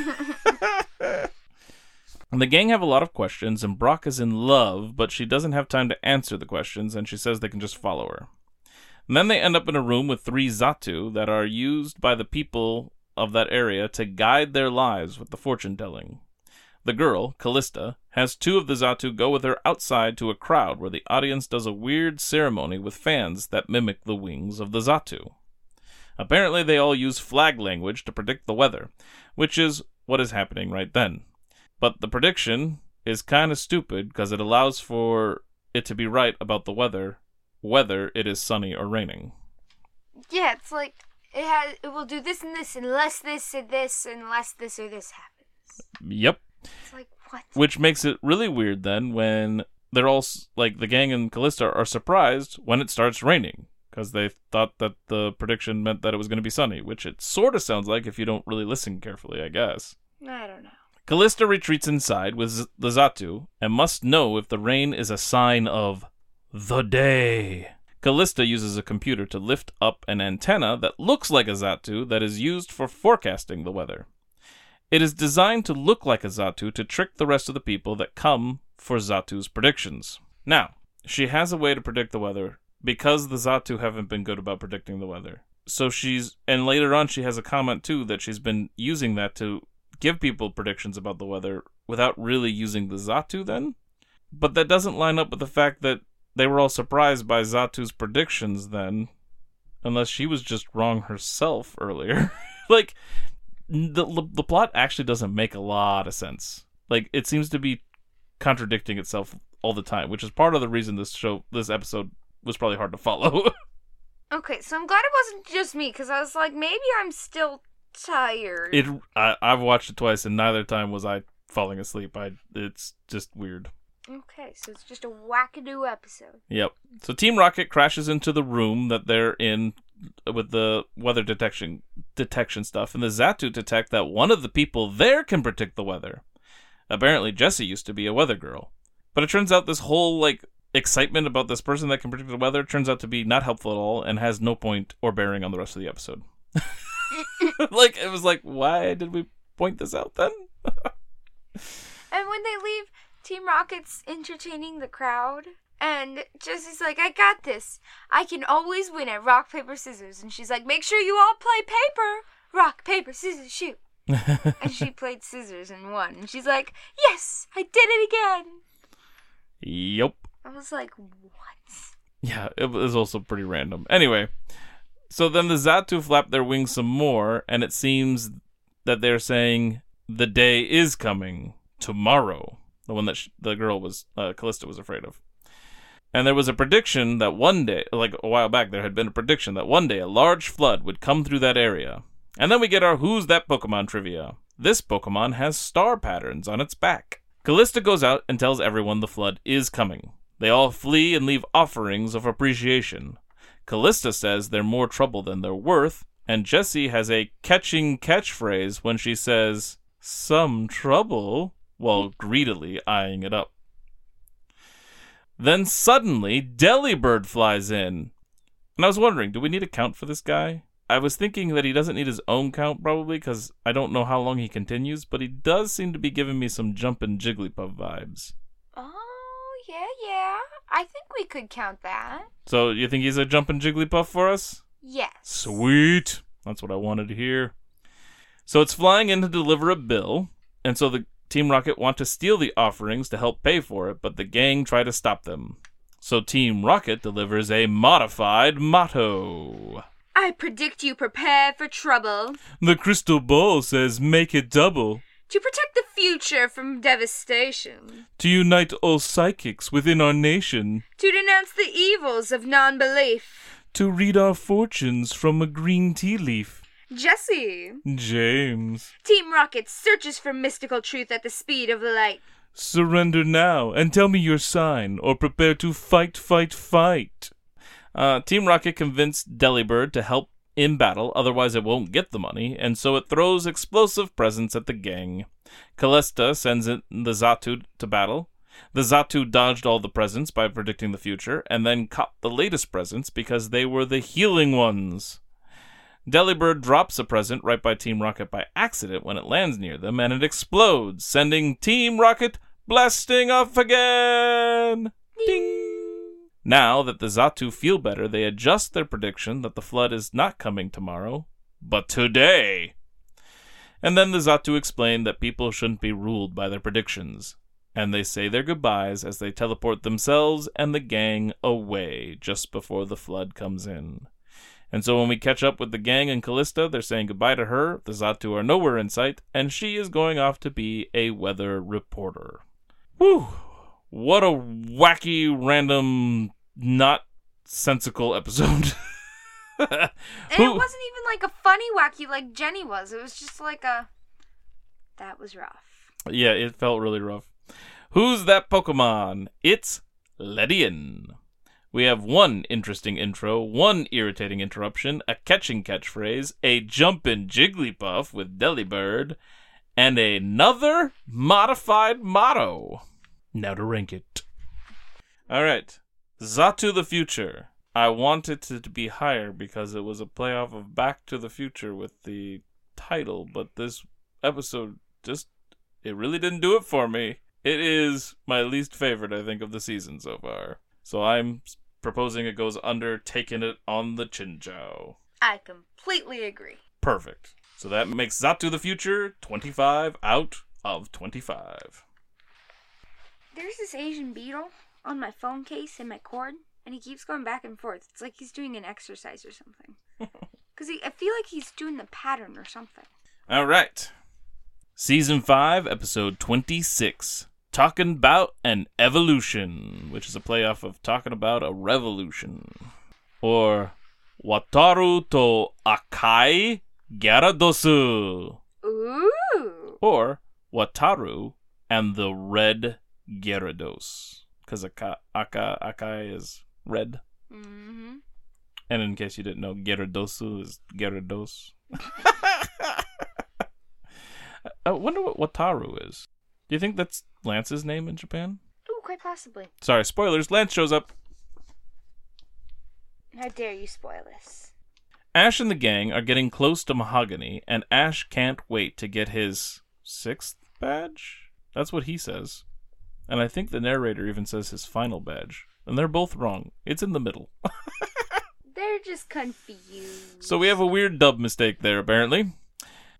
And the gang have a lot of questions, and Brock is in love, but she doesn't have time to answer the questions, and she says they can just follow her. And then they end up in a room with three Xatu that are used by the people of that area to guide their lives with the fortune-telling. The girl, Callista, has two of the Xatu go with her outside to a crowd where the audience does a weird ceremony with fans that mimic the wings of the Xatu. Apparently they all use flag language to predict the weather, which is what is happening right then. But the prediction is kind of stupid because it allows for it to be right about the weather, whether it is sunny or raining. Yeah, it's like it has. It will do this and this unless this and this unless this or this happens. Yep. It's like, what? Which makes it really weird then when they're all, like, the gang and Callista are surprised when it starts raining because they thought that the prediction meant that it was going to be sunny, which it sort of sounds like if you don't really listen carefully, I guess. I don't know. Callista retreats inside with Z- the Xatu and must know if the rain is a sign of the day. Callista uses a computer to lift up an antenna that looks like a Xatu that is used for forecasting the weather. It is designed to look like a Xatu to trick the rest of the people that come for Xatu's predictions. Now, she has a way to predict the weather because the Xatu haven't been good about predicting the weather. So she's, and later on she has a comment too that she's been using that to give people predictions about the weather without really using the Xatu then. But that doesn't line up with the fact that they were all surprised by Xatu's predictions then, unless she was just wrong herself earlier. Like, the the plot actually doesn't make a lot of sense. Like, it seems to be contradicting itself all the time, which is part of the reason this show, this episode was probably hard to follow. Okay, so I'm glad it wasn't just me, because I was like, maybe I'm still tired. It I, I've watched it twice, and neither time was I falling asleep. I It's just weird. Okay, so it's just a wackadoo episode. Yep. So Team Rocket crashes into the room that they're in with the weather detection detection stuff, and the Xatu detect that one of the people there can predict the weather. Apparently, Jessie used to be a weather girl. But it turns out this whole, like, excitement about this person that can predict the weather turns out to be not helpful at all and has no point or bearing on the rest of the episode. Like, it was like, why did we point this out then? And when they leave, Team Rocket's entertaining the crowd, and Jessie's like, I got this. I can always win at rock, paper, scissors. And she's like, make sure you all play paper. Rock, paper, scissors, shoot. And she played scissors and won. And she's like, yes, I did it again. Yep. I was like, what? Yeah, it was also pretty random. Anyway, so then the Xatu flap their wings some more, and it seems that they're saying the day is coming tomorrow. The one that sh- the girl was, uh, Callista was afraid of. And there was a prediction that one day, like a while back, there had been a prediction that one day a large flood would come through that area. And then we get our Who's That Pokemon trivia. This Pokemon has star patterns on its back. Callista goes out and tells everyone the flood is coming. They all flee and leave offerings of appreciation. Callista says they're more trouble than they're worth, and Jessie has a catching catchphrase when she says, some trouble, while greedily eyeing it up. Then suddenly, Delibird flies in. And I was wondering, do we need a count for this guy? I was thinking that he doesn't need his own count, probably, because I don't know how long he continues, but he does seem to be giving me some Jumpin' Jigglypuff vibes. Oh, yeah, yeah. I think we could count that. So, you think he's a Jumpin' Jigglypuff for us? Yes. Sweet. That's what I wanted to hear. So it's flying in to deliver a bill, and so the Team Rocket want to steal the offerings to help pay for it, but the gang try to stop them. So Team Rocket delivers a modified motto. I predict you prepare for trouble. The crystal ball says make it double. To protect the future from devastation. To unite all psychics within our nation. To denounce the evils of non-belief. To read our fortunes from a green tea leaf. Jessie. James. Team Rocket searches for mystical truth at the speed of light. Surrender now and tell me your sign, or prepare to fight, fight, fight. Uh, Team Rocket convinced Delibird to help in battle, otherwise it won't get the money, and so it throws explosive presents at the gang. Callista sends in the Xatu to battle. The Xatu dodged all the presents by predicting the future, and then caught the latest presents because they were the healing ones. Delibird drops a present right by Team Rocket by accident when it lands near them, and it explodes, sending Team Rocket blasting off again! Ding! Now that the Xatu feel better, they adjust their prediction that the flood is not coming tomorrow, but today. And then the Xatu explain that people shouldn't be ruled by their predictions, and they say their goodbyes as they teleport themselves and the gang away just before the flood comes in. And so when we catch up with the gang and Callista, they're saying goodbye to her, the Xatu are nowhere in sight, and she is going off to be a weather reporter. Whew! What a wacky, random, not sensical episode. And it wasn't even like a funny wacky like Jenny was. It was just like a... That was rough. Yeah, it felt really rough. Who's that Pokemon? It's Ledian. We have one interesting intro, one irritating interruption, a catching catchphrase, a jumpin' Jigglypuff with Delibird, and another modified motto. Now to rank it. Alright. Xatu the Future. I want it to, to be higher because it was a playoff of Back to the Future with the title, but this episode just, it really didn't do it for me. It is my least favorite, I think, of the season so far. So I'm proposing it goes under Taking It on the Chinchou. I completely agree. Perfect. So that makes Xatu the Future twenty-five out of twenty-five. There's this Asian beetle on my phone case in my cord, and he keeps going back and forth. It's like he's doing an exercise or something. Because I feel like he's doing the pattern or something. All right. Season five, episode twenty-six. Talking About an Evolution, which is a playoff of Talking About a Revolution. Or Wataru to Akai Gyarados. Ooh. Or Wataru and the Red Gyarados. Because Aka, Aka, Akai is red. Mm-hmm. And in case you didn't know, Gyaradosu is Gyarados. I wonder what Wataru is. Do you think that's Lance's name in Japan? Ooh, quite possibly. Sorry, spoilers. Lance shows up. How dare you spoil this? Ash and the gang are getting close to Mahogany, and Ash can't wait to get his sixth badge? That's what he says. And I think the narrator even says his final badge. And they're both wrong. It's in the middle. They're just confused. So we have a weird dub mistake there, apparently.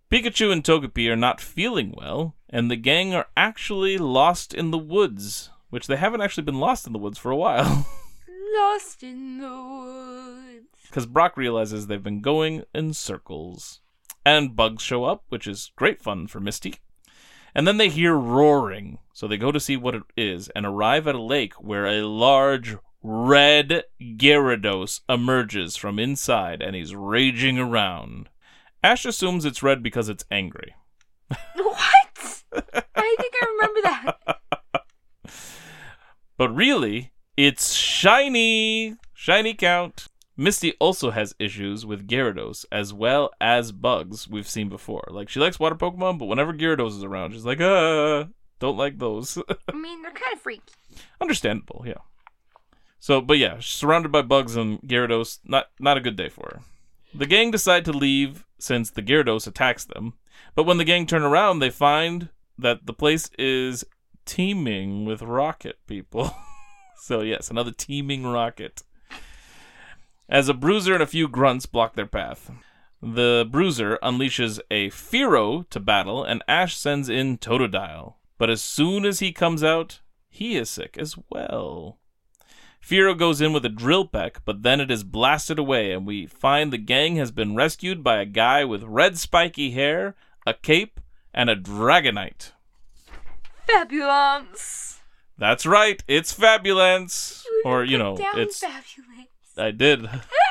Pikachu and Togepi are not feeling well, and the gang are actually lost in the woods, which they haven't actually been lost in the woods for a while. Lost in the woods. Because Brock realizes they've been going in circles. And bugs show up, which is great fun for Misty. And then they hear roaring, so they go to see what it is, and arrive at a lake where a large red Gyarados emerges from inside, and he's raging around. Ash assumes it's red because it's angry. What? I think I remember that. But really, it's shiny! Shiny count! Misty also has issues with Gyarados, as well as bugs we've seen before. Like, she likes water Pokemon, but whenever Gyarados is around, she's like, ah, don't like those. I mean, they're kind of freaky. Understandable, yeah. So, but yeah, she's surrounded by bugs and Gyarados, not, not a good day for her. The gang decide to leave since the Gyarados attacks them, but when the gang turn around, they find that the place is teeming with rocket people. So yes, another teeming rocket. As a Bruiser and a few grunts block their path. The Bruiser unleashes a Fearow to battle, and Ash sends in Totodile. But as soon as he comes out, he is sick as well. Fearow goes in with a drill peck, but then it is blasted away, and we find the gang has been rescued by a guy with red spiky hair, a cape, and a Dragonite. Fabulence! That's right, it's Fabulence! Or, you know, down it's... Fabulence. I did.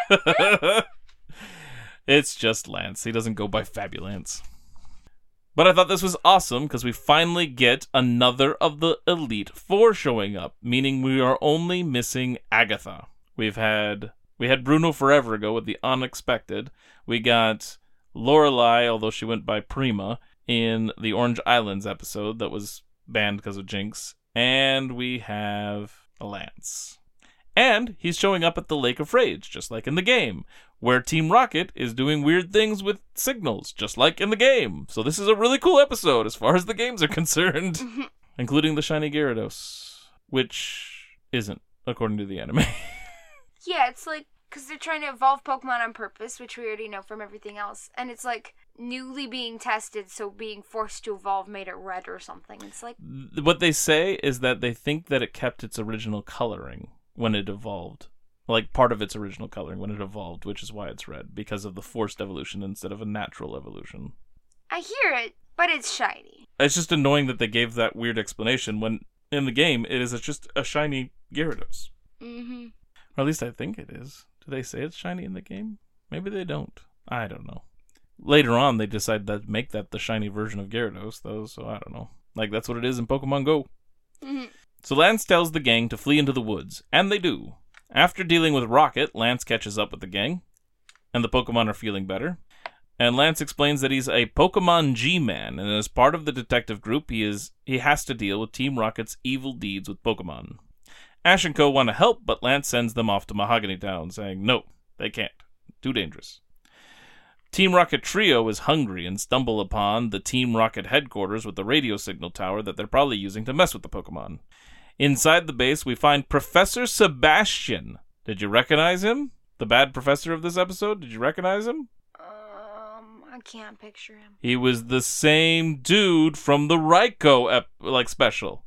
It's just Lance. He doesn't go by Fabulence. But I thought this was awesome because we finally get another of the Elite Four showing up, meaning we are only missing Agatha. We've had we had Bruno forever ago with the Unexpected. We got Lorelei, although she went by Prima, in the Orange Islands episode that was banned because of Jinx. And we have Lance. And he's showing up at the Lake of Rage, just like in the game, where Team Rocket is doing weird things with signals, just like in the game. So this is a really cool episode as far as the games are concerned, including the shiny Gyarados, which isn't, according to the anime. Yeah, it's like, because they're trying to evolve Pokemon on purpose, which we already know from everything else. And it's like newly being tested, so being forced to evolve made it red or something. It's like... What they say is that they think that it kept its original coloring when it evolved. Like, part of its original coloring when it evolved, which is why it's red, because of the forced evolution instead of a natural evolution. I hear it, but it's shiny. It's just annoying that they gave that weird explanation when, in the game, it is just a shiny Gyarados. Mm-hmm. Or at least I think it is. Do they say it's shiny in the game? Maybe they don't. I don't know. Later on, they decide to make that the shiny version of Gyarados, though, so I don't know. Like, that's what it is in Pokemon Go. Mm-hmm. So Lance tells the gang to flee into the woods, and they do. After dealing with Rocket, Lance catches up with the gang, and the Pokemon are feeling better. And Lance explains that he's a Pokemon G-Man, and as part of the detective group, he is he has to deal with Team Rocket's evil deeds with Pokemon. Ash and Co. want to help, but Lance sends them off to Mahogany Town, saying, no, they can't. Too dangerous. Team Rocket Trio is hungry and stumble upon the Team Rocket headquarters with the radio signal tower that they're probably using to mess with the Pokemon. Inside the base, we find Professor Sebastian. Did you recognize him? The bad professor of this episode? Did you recognize him? Um, I can't picture him. He was the same dude from the Raikou ep- like special.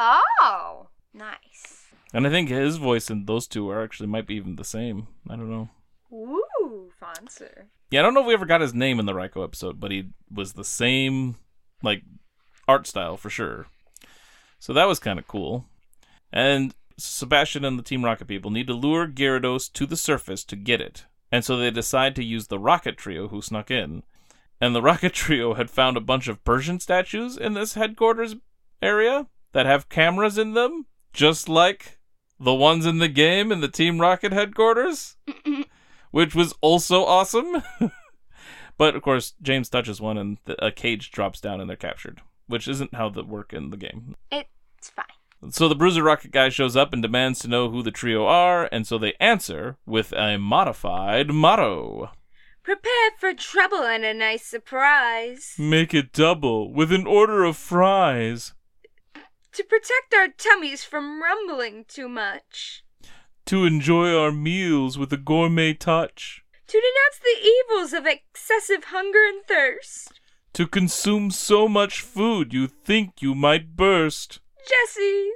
Oh, nice. And I think his voice and those two are actually might be even the same. I don't know. Ooh, fancy. Yeah, I don't know if we ever got his name in the Raikou episode, but he was the same, like, art style for sure. So that was kind of cool. And Sebastian and the Team Rocket people need to lure Gyarados to the surface to get it. And so they decide to use the Rocket Trio who snuck in. And the Rocket Trio had found a bunch of Persian statues in this headquarters area that have cameras in them, just like the ones in the game in the Team Rocket headquarters, which was also awesome. But, of course, James touches one and a cage drops down and they're captured, which isn't how that work in the game. It's fine. So the Bruiser Rocket guy shows up and demands to know who the trio are, and so they answer with a modified motto. Prepare for trouble and a nice surprise. Make it double with an order of fries. To protect our tummies from rumbling too much. To enjoy our meals with a gourmet touch. To denounce the evils of excessive hunger and thirst. To consume so much food, you think you might burst. Jesse!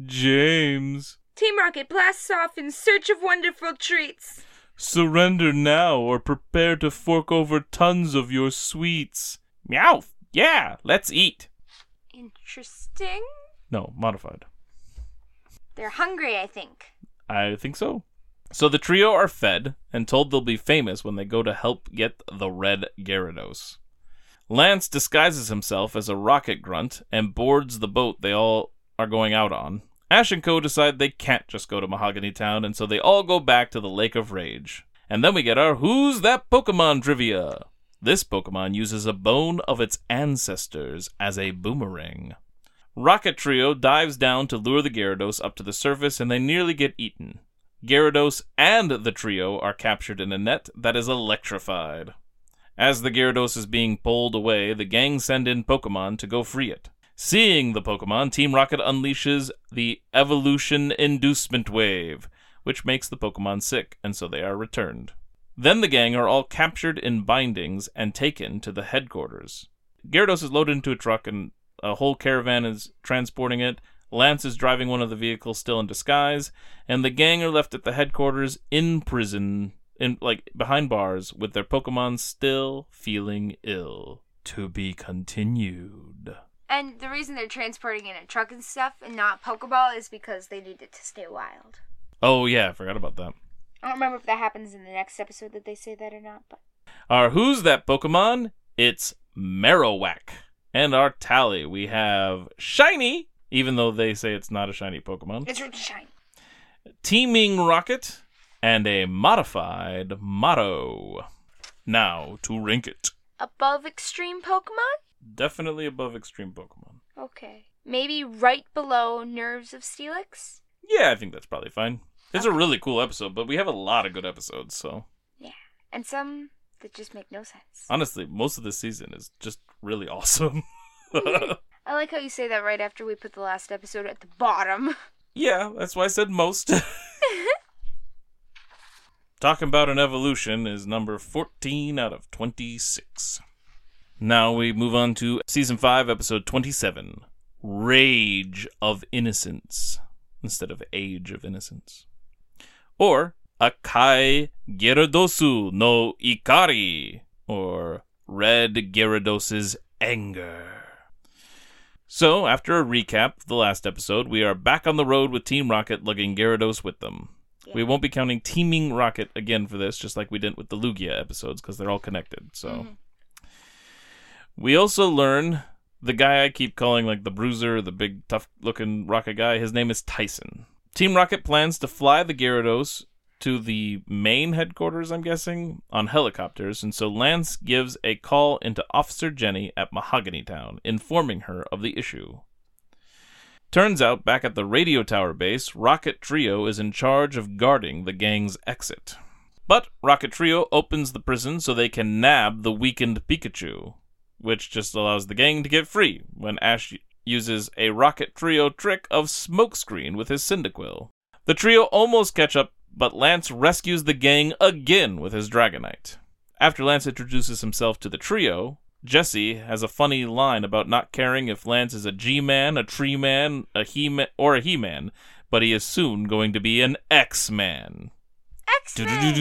James. Team Rocket blasts off in search of wonderful treats. Surrender now or prepare to fork over tons of your sweets. Meow. Yeah, let's eat. Interesting. No, modified. They're hungry, I think. I think so. So the trio are fed and told they'll be famous when they go to help get the Red Gyarados. Lance disguises himself as a rocket grunt and boards the boat they all are going out on. Ash and Co. decide they can't just go to Mahogany Town, and so they all go back to the Lake of Rage. And then we get our Who's That Pokemon trivia. This Pokemon uses a bone of its ancestors as a boomerang. Rocket Trio dives down to lure the Gyarados up to the surface, and they nearly get eaten. Gyarados and the trio are captured in a net that is electrified. As the Gyarados is being pulled away, the gang send in Pokemon to go free it. Seeing the Pokemon, Team Rocket unleashes the Evolution Inducement Wave, which makes the Pokemon sick, and so they are returned. Then the gang are all captured in bindings and taken to the headquarters. Gyarados is loaded into a truck, and a whole caravan is transporting it. Lance is driving one of the vehicles still in disguise, and the gang are left at the headquarters in prison, in like behind bars, with their Pokemon still feeling ill. To be continued. And the reason they're transporting in a truck and stuff and not Pokeball is because they need it to stay wild. Oh yeah, I forgot about that. I don't remember if that happens in the next episode that they say that or not, but... Our Who's That Pokemon? It's Marowak. And our tally, we have Shiny, even though they say it's not a shiny Pokemon. It's really shiny. Teaming Rocket, and a modified Motto. Now to rank it. Above Extreme Pokemon? Definitely above Extreme Pokemon. Okay. Maybe right below Nerves of Steelix? Yeah, I think that's probably fine. It's Okay. a really cool episode, but we have a lot of good episodes, so... Yeah. And some that just make no sense. Honestly, most of this season is just really awesome. I like how you say that right after we put the last episode at the bottom. Yeah, that's why I said most. Talking about an evolution is number fourteen out of twenty-six. Now we move on to Season five, Episode twenty-seven. Rage of Innocence. Instead of Age of Innocence. Or, Akai Gyaradosu no Ikari. Or, Red Gyarados' Anger. So, after a recap of the last episode, we are back on the road with Team Rocket lugging Gyarados with them. Yeah. We won't be counting Teaming Rocket again for this, just like we did with the Lugia episodes, because they're all connected, so... Mm-hmm. We also learn the guy I keep calling like the bruiser, the big tough-looking rocket guy, his name is Tyson. Team Rocket plans to fly the Gyarados to the main headquarters, I'm guessing, on helicopters, and so Lance gives a call into Officer Jenny at Mahogany Town, informing her of the issue. Turns out, back at the radio tower base, Rocket Trio is in charge of guarding the gang's exit. But Rocket Trio opens the prison so they can nab the weakened Pikachu, which just allows the gang to get free when Ash uses a Rocket Trio trick of Smokescreen with his Cyndaquil. The trio almost catch up, but Lance rescues the gang again with his Dragonite. After Lance introduces himself to the trio, Jesse has a funny line about not caring if Lance is a G-Man, a Tree-Man, a He-Man, or a He-Man, but he is soon going to be an X-Man. X-Men!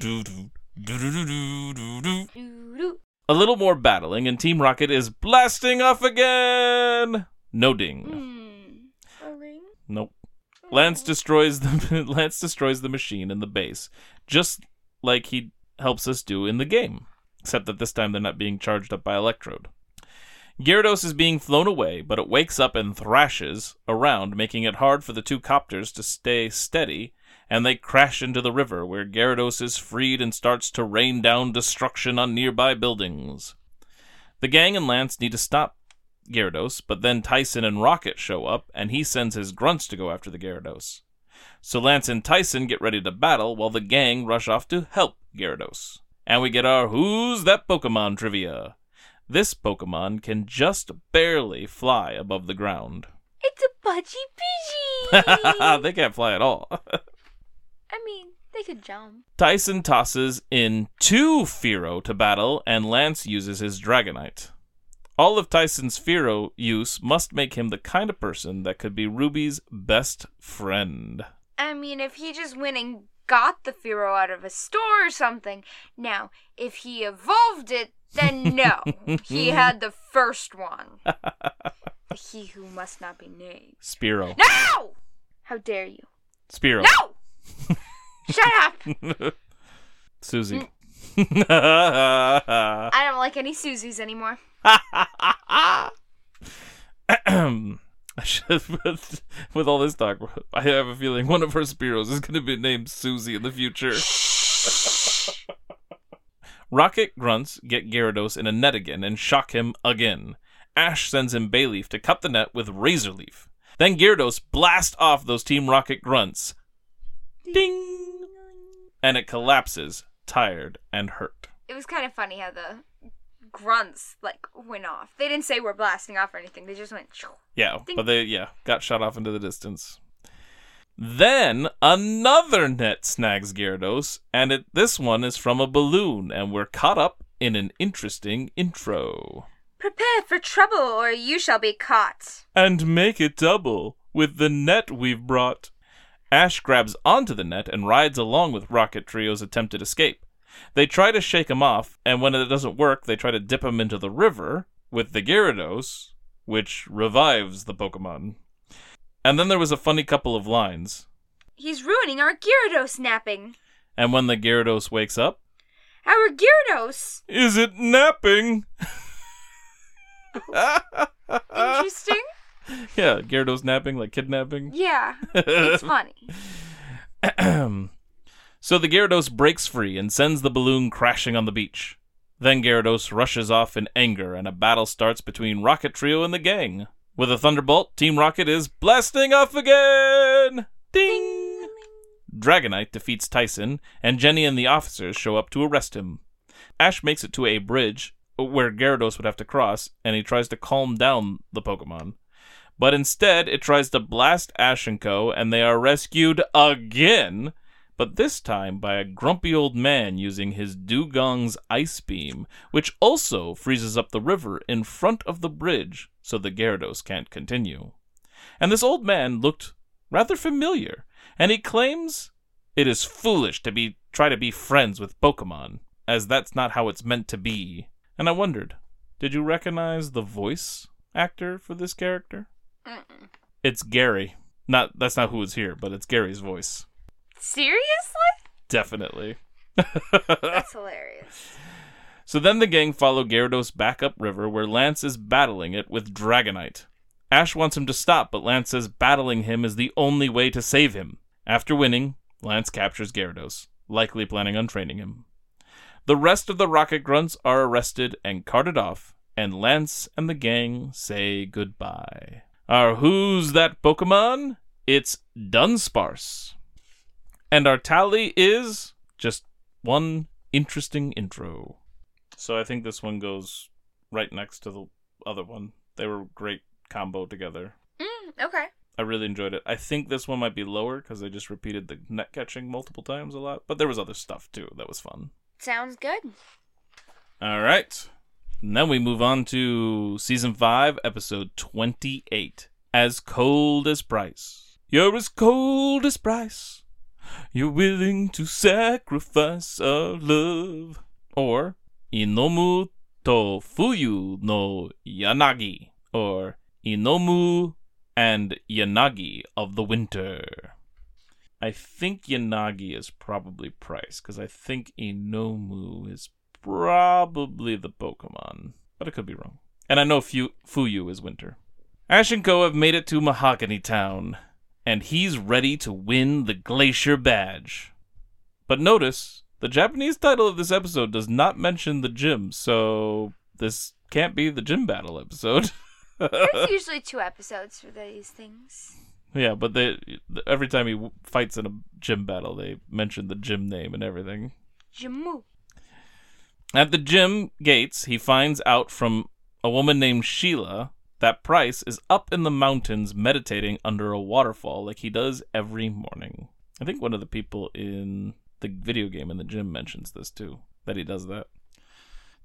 Do-do-do-do-do-do. Doo-doo. A little more battling, and Team Rocket is blasting off again! No ding. Hmm. A ring? Nope. Lance destroys the Lance destroys the machine in the base, just like he helps us do in the game, except that this time they're not being charged up by Electrode. Gyarados is being flown away, but it wakes up and thrashes around, making it hard for the two copters to stay steady, and they crash into the river, where Gyarados is freed and starts to rain down destruction on nearby buildings. The gang and Lance need to stop Gyarados, but then Tyson and Rocket show up, and he sends his grunts to go after the Gyarados. So Lance and Tyson get ready to battle, while the gang rush off to help Gyarados. And we get our Who's That Pokemon trivia. This Pokemon can just barely fly above the ground. It's a Pudgy Pidgey! They can't fly at all. I mean, they could jump. Tyson tosses in two Fearow to battle, and Lance uses his Dragonite. All of Tyson's Fearow use must make him the kind of person that could be Ruby's best friend. I mean, if he just went and got the Fearow out of a store or something. Now, if he evolved it, then no. He had the first one. He who must not be named. Spearow. No! How dare you? Spearow. No! Shut up! Susie. Mm. I don't like any Susies anymore. I should, with, with all this talk, I have a feeling one of her Spearows is going to be named Susie in the future. Rocket grunts get Gyarados in a net again and shock him again. Ash sends in Bayleaf to cut the net with Razor Leaf. Then Gyarados blasts off those Team Rocket grunts. Ding! And it collapses, tired and hurt. It was kind of funny how the grunts, like, went off. They didn't say we're blasting off or anything. They just went... Yeah, Ding. but they, yeah, got shot off into the distance. Then another net snags Gyarados, and it, this one is from a balloon, and we're caught up in an interesting intro. Prepare for trouble, or you shall be caught. And make it double with the net we've brought. Ash grabs onto the net and rides along with Rocket Trio's attempted escape. They try to shake him off, and when it doesn't work, they try to dip him into the river with the Gyarados, which revives the Pokemon. And then there was a funny couple of lines. He's ruining our Gyarados napping. And when the Gyarados wakes up, Our Gyarados! is it napping? Interesting? Yeah, Gyarados napping, like kidnapping. Yeah, it's funny. So the Gyarados breaks free and sends the balloon crashing on the beach. Then Gyarados rushes off in anger, and a battle starts between Rocket Trio and the gang. With a Thunderbolt, Team Rocket is blasting off again! Ding! Dragonite defeats Tyson, and Jenny and the officers show up to arrest him. Ash makes it to a bridge where Gyarados would have to cross, and he tries to calm down the Pokemon. But instead, it tries to blast Ash and Co., and they are rescued again, but this time by a grumpy old man using his Dugong's Ice Beam, which also freezes up the river in front of the bridge so the Gyarados can't continue. And this old man looked rather familiar, and he claims it is foolish to be try to be friends with Pokemon, as that's not how it's meant to be. And I wondered, did you recognize the voice actor for this character? Mm-mm. It's Gary. Not that's not who is here, but it's Gary's voice. Seriously? Definitely. That's hilarious. So then the gang follow Gyarados back upriver, where Lance is battling it with Dragonite. Ash wants him to stop, but Lance says battling him is the only way to save him. After winning, Lance captures Gyarados, likely planning on training him. The rest of the Rocket Grunts are arrested and carted off, and Lance and the gang say goodbye. Our Who's That Pokemon? It's Dunsparce. And our tally is just one interesting intro. So I think this one goes right next to the other one. They were a great combo together. Mm, okay. I really enjoyed it. I think this one might be lower because they just repeated the net catching multiple times a lot. But there was other stuff too that was fun. Sounds good. All right. And then we move on to Season five, Episode twenty-eight. As Cold as Bryce. You're as cold as Bryce. You're willing to sacrifice our love. Or, Inomu to Fuyu no Yanagi. Or, Inomu and Yanagi of the Winter. I think Yanagi is probably Price, because I think Inomu is probably the Pokemon. But I could be wrong. And I know Fu- Fuyu is Winter. Ash and Co have made it to Mahogany Town, and he's ready to win the Glacier Badge. But notice, the Japanese title of this episode does not mention the gym, so this can't be the gym battle episode. There's usually two episodes for these things. Yeah, but they every time he fights in a gym battle, they mention the gym name and everything. Jimu. At the gym gates, he finds out from a woman named Sheila that Price is up in the mountains meditating under a waterfall like he does every morning. I think one of the people in the video game in the gym mentions this too, that he does that.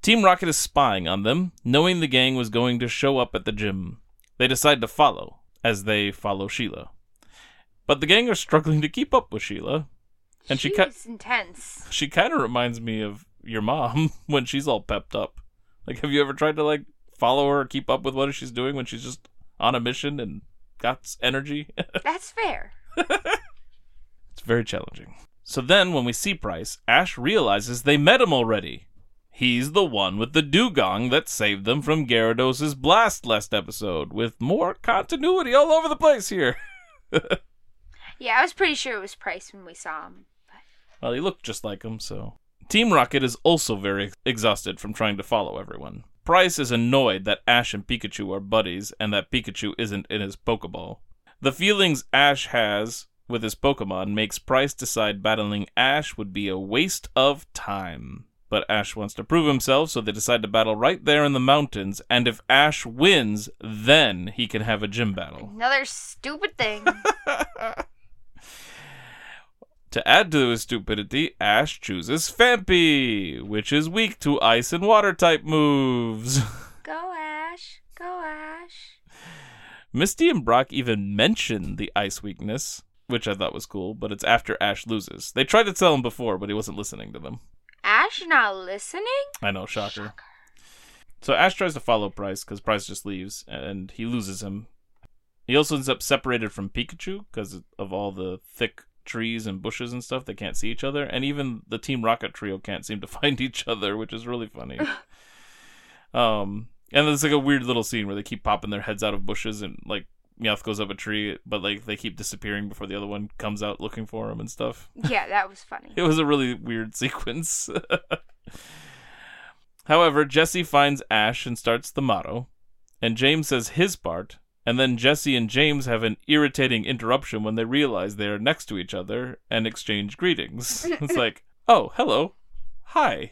Team Rocket is spying on them, knowing the gang was going to show up at the gym. They decide to follow, as they follow Sheila. But the gang are struggling to keep up with Sheila. And she, she ki- is intense. She kind of reminds me of your mom when she's all pepped up. Like, have you ever tried to, like, follow her or keep up with what she's doing when she's just on a mission and got energy? That's fair. It's very challenging. So then, when we see Price, Ash realizes they met him already. He's the one with the dugong that saved them from Gyarados' blast last episode, with more continuity all over the place here. Yeah, I was pretty sure it was Price when we saw him. But... Well, he looked just like him, so... Team Rocket is also very exhausted from trying to follow everyone. Price is annoyed that Ash and Pikachu are buddies and that Pikachu isn't in his Pokeball. The feelings Ash has with his Pokemon makes Price decide battling Ash would be a waste of time. But Ash wants to prove himself, so they decide to battle right there in the mountains, and if Ash wins, then he can have a gym battle. Another stupid thing. To add to his stupidity, Ash chooses Phanpy, which is weak to ice and water type moves. Go Ash, go Ash. Misty and Brock even mention the ice weakness, which I thought was cool, but it's after Ash loses. They tried to tell him before, but he wasn't listening to them. Ash not listening? I know, shocker. Shocker. So Ash tries to follow Price, because Price just leaves, and he loses him. He also ends up separated from Pikachu, because of all the thick trees and bushes and stuff. They can't see each other, and even the Team Rocket trio can't seem to find each other, which is really funny. um, and there's like a weird little scene where they keep popping their heads out of bushes, and like Meowth goes up a tree, but like they keep disappearing before the other one comes out looking for him and stuff. Yeah, that was funny. It was a really weird sequence. However, Jessie finds Ash and starts the motto, and James says his part, and then Jessie and James have an irritating interruption when they realize they are next to each other and exchange greetings. It's like, oh, hello, hi.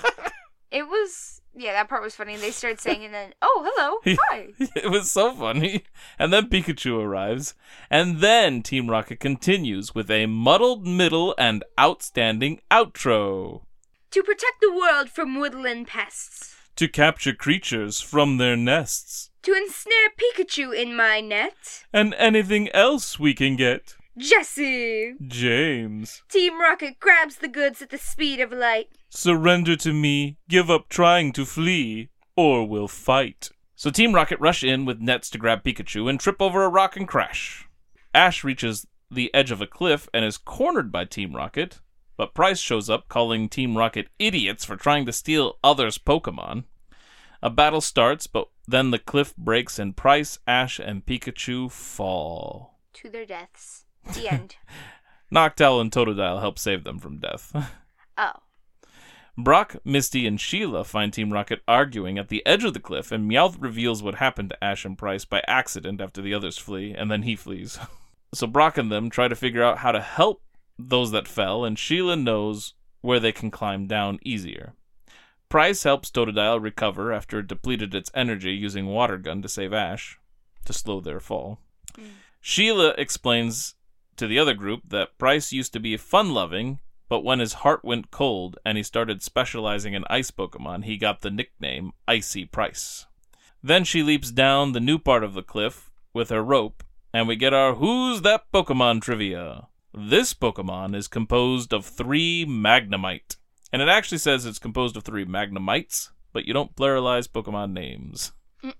It was, yeah, that part was funny. They started saying, and then, oh, hello, hi. It was so funny. And then Pikachu arrives, and then Team Rocket continues with a muddled middle and outstanding outro. To protect the world from woodland pests. To capture creatures from their nests. To ensnare Pikachu in my net. And anything else we can get. Jessie. James. Team Rocket grabs the goods at the speed of light. Surrender to me, give up trying to flee, or we'll fight. So Team Rocket rush in with nets to grab Pikachu and trip over a rock and crash. Ash reaches the edge of a cliff and is cornered by Team Rocket, but Price shows up calling Team Rocket idiots for trying to steal others' Pokemon. A battle starts, but then the cliff breaks and Price, Ash, and Pikachu fall. To their deaths. The end. Noctowl and Totodile help save them from death. Oh. Brock, Misty, and Sheila find Team Rocket arguing at the edge of the cliff, and Meowth reveals what happened to Ash and Price by accident after the others flee, and then he flees. So Brock and them try to figure out how to help those that fell, and Sheila knows where they can climb down easier. Price helps Totodile recover after it depleted its energy using Water Gun to save Ash, to slow their fall. Mm. Sheila explains to the other group that Price used to be fun-loving, but when his heart went cold and he started specializing in ice Pokemon, he got the nickname Icy Price. Then she leaps down the new part of the cliff with her rope, and we get our Who's That Pokemon trivia. This Pokemon is composed of three Magnemite. And it actually says it's composed of three Magnemites, but you don't pluralize Pokemon names. Mm.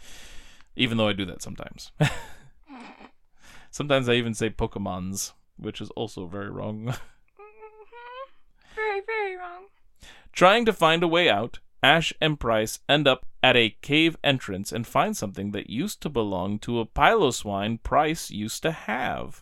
Even though I do that sometimes. Sometimes I even say Pokemons, which is also very wrong. Mm-hmm. Very, very wrong. Trying to find a way out, Ash and Price end up at a cave entrance and find something that used to belong to a Piloswine Price used to have.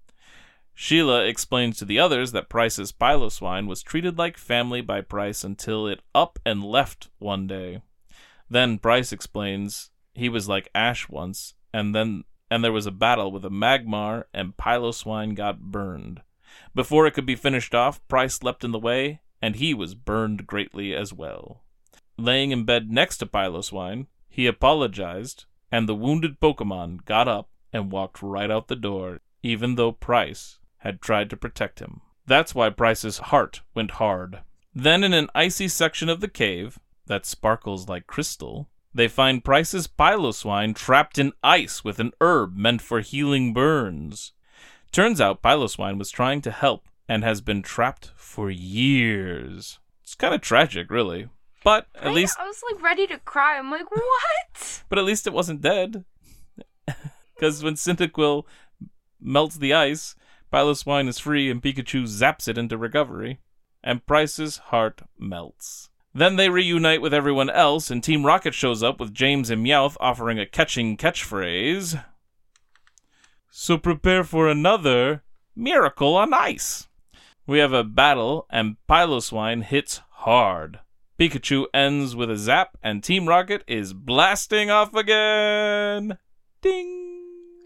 Sheila explains to the others that Price's Piloswine was treated like family by Price until it up and left one day. Then Price explains he was like Ash once, and then and there was a battle with a Magmar, and Piloswine got burned. Before it could be finished off, Price leapt in the way, and he was burned greatly as well. Laying in bed next to Piloswine, he apologized, and the wounded Pokemon got up and walked right out the door, even though Price had tried to protect him. That's why Price's heart went hard. Then in an icy section of the cave, that sparkles like crystal, they find Price's Piloswine trapped in ice with an herb meant for healing burns. Turns out Piloswine was trying to help and has been trapped for years. It's kind of tragic, really. But at I, least... I was, like, ready to cry. I'm like, what? But at least it wasn't dead. Because when Cyndaquil melts the ice, Piloswine is free and Pikachu zaps it into recovery. And Price's heart melts. Then they reunite with everyone else, and Team Rocket shows up with James and Meowth offering a catching catchphrase. So prepare for another Miracle on Ice. We have a battle, and Piloswine hits hard. Pikachu ends with a zap, and Team Rocket is blasting off again. Ding!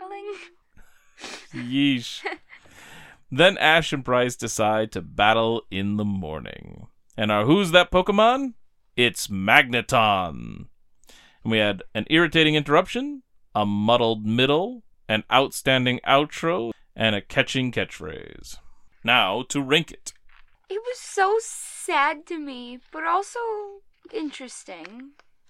Yeesh. Then Ash and Price decide to battle in the morning. And our Who's That Pokemon? It's Magneton. And we had an irritating interruption, a muddled middle, an outstanding outro, and a catching catchphrase. Now to rank it. It was so sad to me, but also interesting.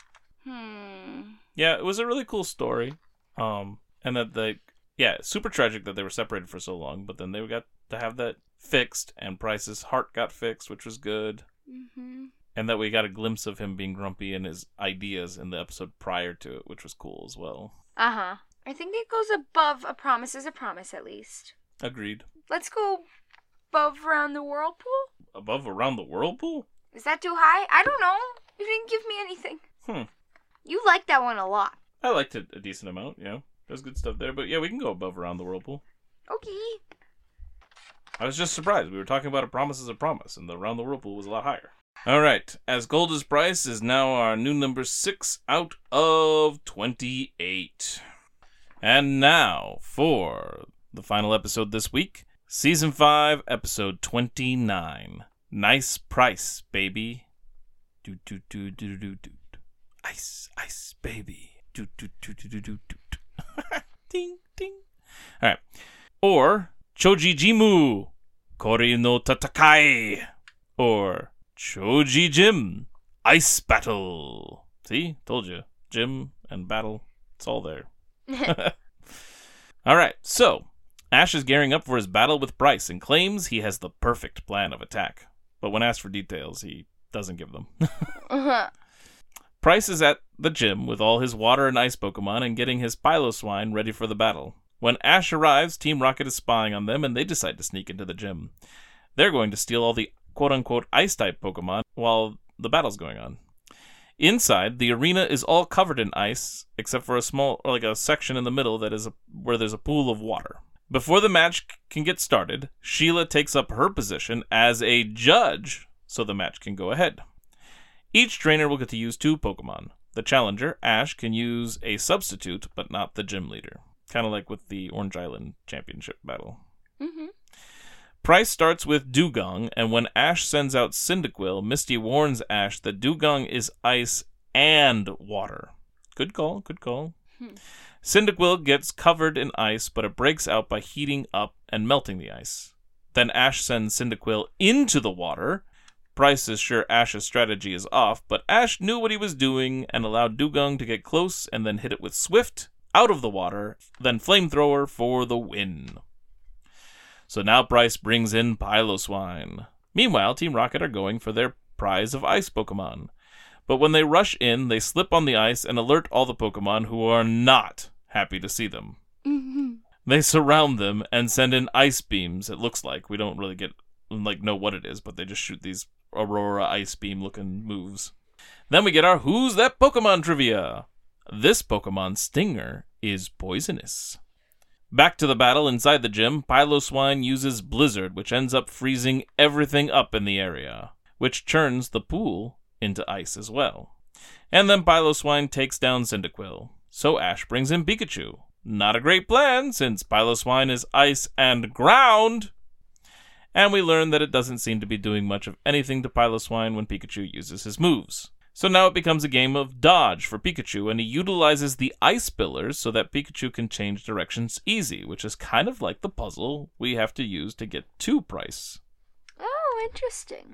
Hmm. Yeah, it was a really cool story. Um, and that they, yeah, super tragic that they were separated for so long, but then they got to have that fixed, and Price's heart got fixed, which was good. Mm-hmm. And that we got a glimpse of him being grumpy and his ideas in the episode prior to it, which was cool as well. Uh-huh. I think it goes above a promise is a promise, at least. Agreed. Let's go above around the whirlpool? Above around the whirlpool? Is that too high? I don't know. You didn't give me anything. Hmm. You like that one a lot. I liked it a decent amount, yeah. There's good stuff there, but yeah, we can go above around the whirlpool. Okay. I was just surprised. We were talking about a promise is a promise, and the around the whirlpool was a lot higher. All right, As Gold as Price is now our new number six out of twenty-eight. And now for the final episode this week, Season five, Episode twenty-nine. Nice Price, baby. Do do do do do do. Ice, ice, baby. Do do do do do do do. Ding ding. All right. Or Choji Jimu, Kori no Tatakai. Or Choji Gym, Ice Battle. See? Told you. Gym and battle. It's all there. All right. So, Ash is gearing up for his battle with Price and claims he has the perfect plan of attack. But when asked for details, he doesn't give them. Uh-huh. Price is at the gym with all his water and ice Pokemon and getting his Piloswine ready for the battle. When Ash arrives, Team Rocket is spying on them and they decide to sneak into the gym. They're going to steal all the quote-unquote ice-type Pokemon while the battle's going on. Inside, the arena is all covered in ice, except for a small, or like a section in the middle that is a, where there's a pool of water. Before the match can get started, Sheila takes up her position as a judge so the match can go ahead. Each trainer will get to use two Pokemon. The challenger, Ash, can use a substitute, but not the gym leader. Kind of like with the Orange Island Championship battle. Mm-hmm. Price starts with Dewgong, and when Ash sends out Cyndaquil, Misty warns Ash that Dewgong is ice and water. Good call, good call. Hmm. Cyndaquil gets covered in ice, but it breaks out by heating up and melting the ice. Then Ash sends Cyndaquil into the water. Price is sure Ash's strategy is off, but Ash knew what he was doing and allowed Dewgong to get close and then hit it with Swift out of the water, then Flamethrower for the win. So now Price brings in Piloswine. Meanwhile, Team Rocket are going for their prize of ice Pokemon. But when they rush in, they slip on the ice and alert all the Pokemon who are not happy to see them. Mm-hmm. They surround them and send in ice beams, it looks like. We don't really get, like, know what it is, but they just shoot these Aurora ice beam looking moves. Then we get our Who's That Pokemon trivia. This Pokemon Stinger is poisonous. Back to the battle inside the gym, Piloswine uses Blizzard, which ends up freezing everything up in the area, which turns the pool into ice as well. And then Piloswine takes down Cyndaquil. So Ash brings in Pikachu. Not a great plan, since Piloswine is ice and ground. And we learn that it doesn't seem to be doing much of anything to Piloswine when Pikachu uses his moves. So now it becomes a game of dodge for Pikachu, and he utilizes the ice pillars so that Pikachu can change directions easy, which is kind of like the puzzle we have to use to get to Price. Oh, interesting.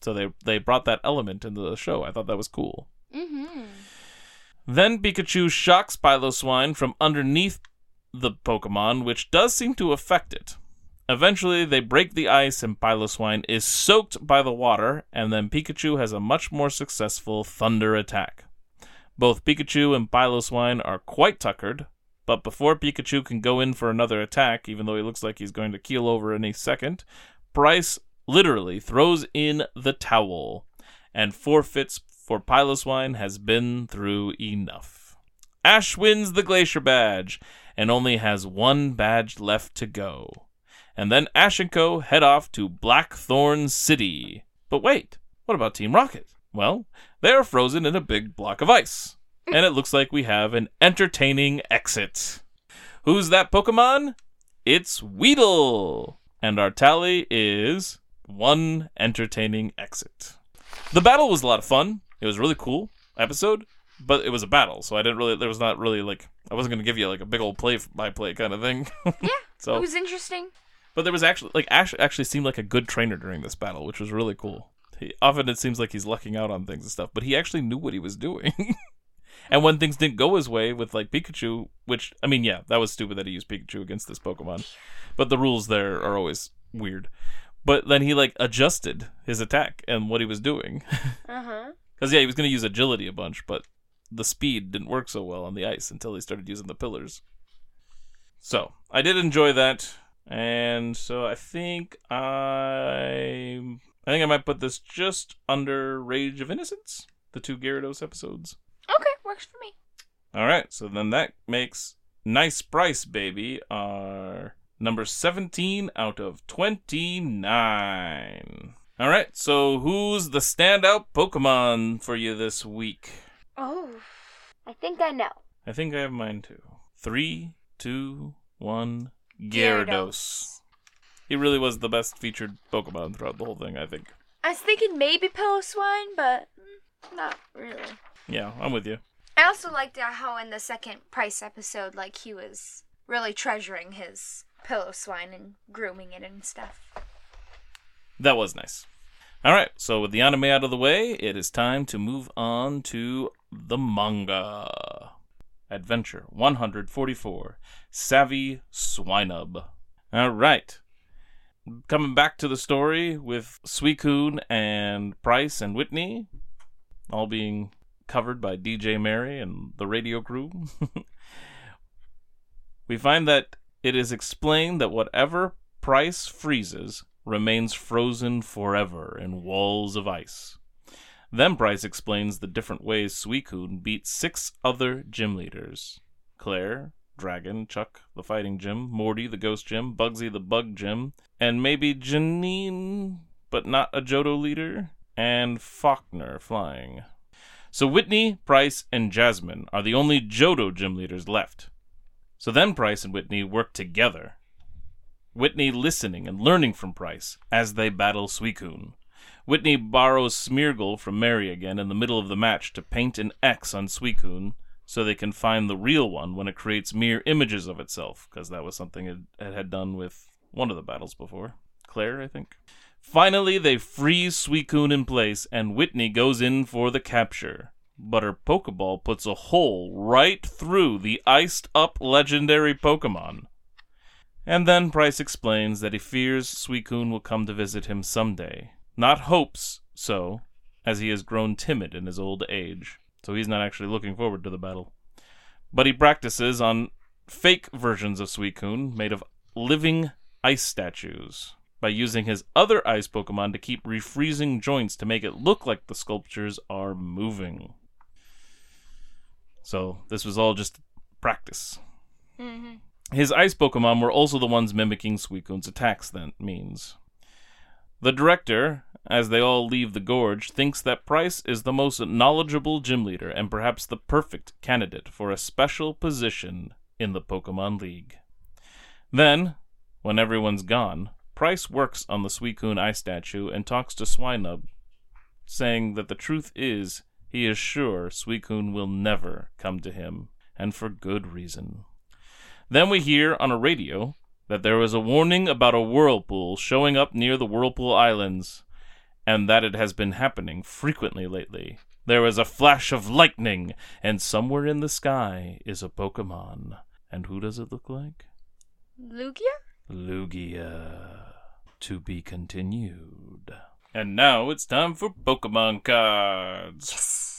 So they they brought that element into the show. I thought that was cool. Mm-hmm. Then Pikachu shocks Piloswine from underneath the Pokemon, which does seem to affect it. Eventually, they break the ice and Piloswine is soaked by the water, and then Pikachu has a much more successful thunder attack. Both Pikachu and Piloswine are quite tuckered, but before Pikachu can go in for another attack, even though he looks like he's going to keel over any second, Pryce literally throws in the towel and forfeits for Piloswine has been through enough. Ash wins the Glacier Badge and only has one badge left to go. And then Ash and Co. head off to Blackthorn City. But wait, what about Team Rocket? Well, they are frozen in a big block of ice. And it looks like we have an entertaining exit. Who's that Pokemon? It's Weedle. And our tally is one entertaining exit. The battle was a lot of fun. It was a really cool episode, but it was a battle, so I didn't really, there was not really like, I wasn't going to give you like a big old play by play kind of thing. Yeah, so, it was interesting. But there was actually, like, Ash actually seemed like a good trainer during this battle, which was really cool. He, often it seems like he's lucking out on things and stuff, but he actually knew what he was doing. And when things didn't go his way with, like, Pikachu, which, I mean, yeah, that was stupid that he used Pikachu against this Pokemon. But the rules there are always weird. But then he, like, adjusted his attack and what he was doing. Uh-huh. Because, yeah, he was going to use agility a bunch, but the speed didn't work so well on the ice until he started using the pillars. So, I did enjoy that. And so I think I... I think I might put this just under Rage of Innocence. The two Gyarados episodes. Okay, works for me. Alright, so then that makes Nice Price, baby, our number seventeen out of twenty-nine. Alright, so who's the standout Pokemon for you this week? Oh, I think I know. I think I have mine too. Three, two, one, Gyarados. Gyarados. He really was the best featured Pokemon throughout the whole thing, I think. I was thinking maybe Piloswine, but not really. Yeah, I'm with you. I also liked uh, how in the second Price episode, like, he was really treasuring his Piloswine and grooming it and stuff. That was nice. Alright, so with the anime out of the way, it is time to move on to the manga. Adventure one forty-four, Savvy Swinub. Alright. Coming back to the story with Suicune and Pryce and Whitney, all being covered by D J Mary and the radio crew. We find that it is explained that whatever Pryce freezes remains frozen forever in walls of ice. Then Pryce explains the different ways Suicune beat six other gym leaders. Claire, Dragon, Chuck, the Fighting Gym, Morty, the Ghost Gym, Bugsy, the Bug Gym, and maybe Janine, but not a Johto leader, and Faulkner flying. So Whitney, Pryce, and Jasmine are the only Johto gym leaders left. So then Pryce and Whitney work together. Whitney listening and learning from Pryce as they battle Suicune. Whitney borrows Smeargle from Mary again in the middle of the match to paint an X on Suicune so they can find the real one when it creates mirror images of itself, because that was something it, it had done with one of the battles before. Claire, I think. Finally, they freeze Suicune in place, and Whitney goes in for the capture. But her Pokeball puts a hole right through the iced-up legendary Pokemon. And then Pryce explains that he fears Suicune will come to visit him someday. Not hopes so, as he has grown timid in his old age. So he's not actually looking forward to the battle. But he practices on fake versions of Suicune made of living ice statues by using his other ice Pokemon to keep refreezing joints to make it look like the sculptures are moving. So this was all just practice. Mm-hmm. His ice Pokemon were also the ones mimicking Suicune's attacks, that means. The director, as they all leave the gorge, thinks that Pryce is the most knowledgeable gym leader and perhaps the perfect candidate for a special position in the Pokemon League. Then, when everyone's gone, Pryce works on the Suicune ice statue and talks to Swinub, saying that the truth is he is sure Suicune will never come to him, and for good reason. Then we hear on a radio that there was a warning about a whirlpool showing up near the Whirlpool Islands, and that it has been happening frequently lately. There is a flash of lightning, and somewhere in the sky is a Pokemon. And who does it look like? Lugia? Lugia. To be continued. And now it's time for Pokemon cards.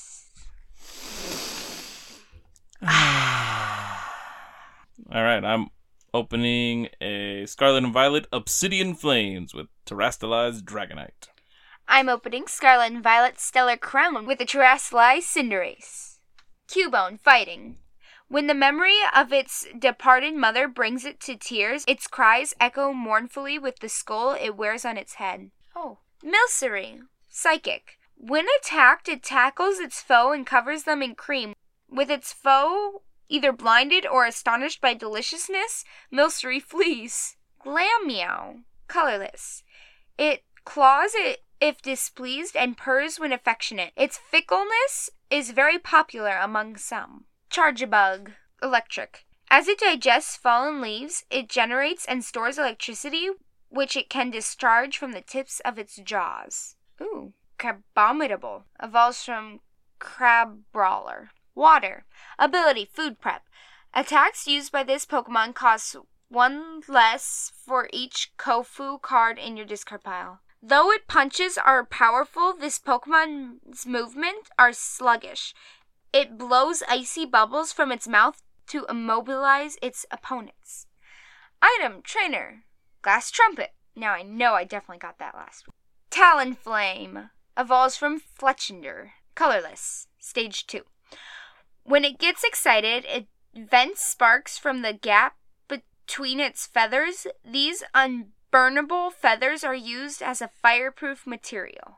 Yes. Alright, I'm opening a Scarlet and Violet Obsidian Flames with Terastallized Dragonite. I'm opening Scarlet and Violet Stellar Crown with a Terastallized Cinderace. Cubone fighting. When the memory of its departed mother brings it to tears, its cries echo mournfully with the skull it wears on its head. Oh. Milcery, psychic. When attacked, it tackles its foe and covers them in cream. With its foe either blinded or astonished by deliciousness, Milcery flees. Glameow, colorless. It claws it if displeased and purrs when affectionate. Its fickleness is very popular among some. Charjabug, electric. As it digests fallen leaves, it generates and stores electricity, which it can discharge from the tips of its jaws. Ooh. Crabominable. Evolves from Crabrawler. Water. Ability, Food Prep. Attacks used by this Pokemon cost one less for each Kofu card in your discard pile. Though its punches are powerful, this Pokemon's movements are sluggish. It blows icy bubbles from its mouth to immobilize its opponents. Item, Trainer. Glass Trumpet. Now I know I definitely got that last one. Talonflame. Evolves from Fletchinder. Colorless. Stage two. When it gets excited, it vents sparks from the gap between its feathers. These unburnable feathers are used as a fireproof material.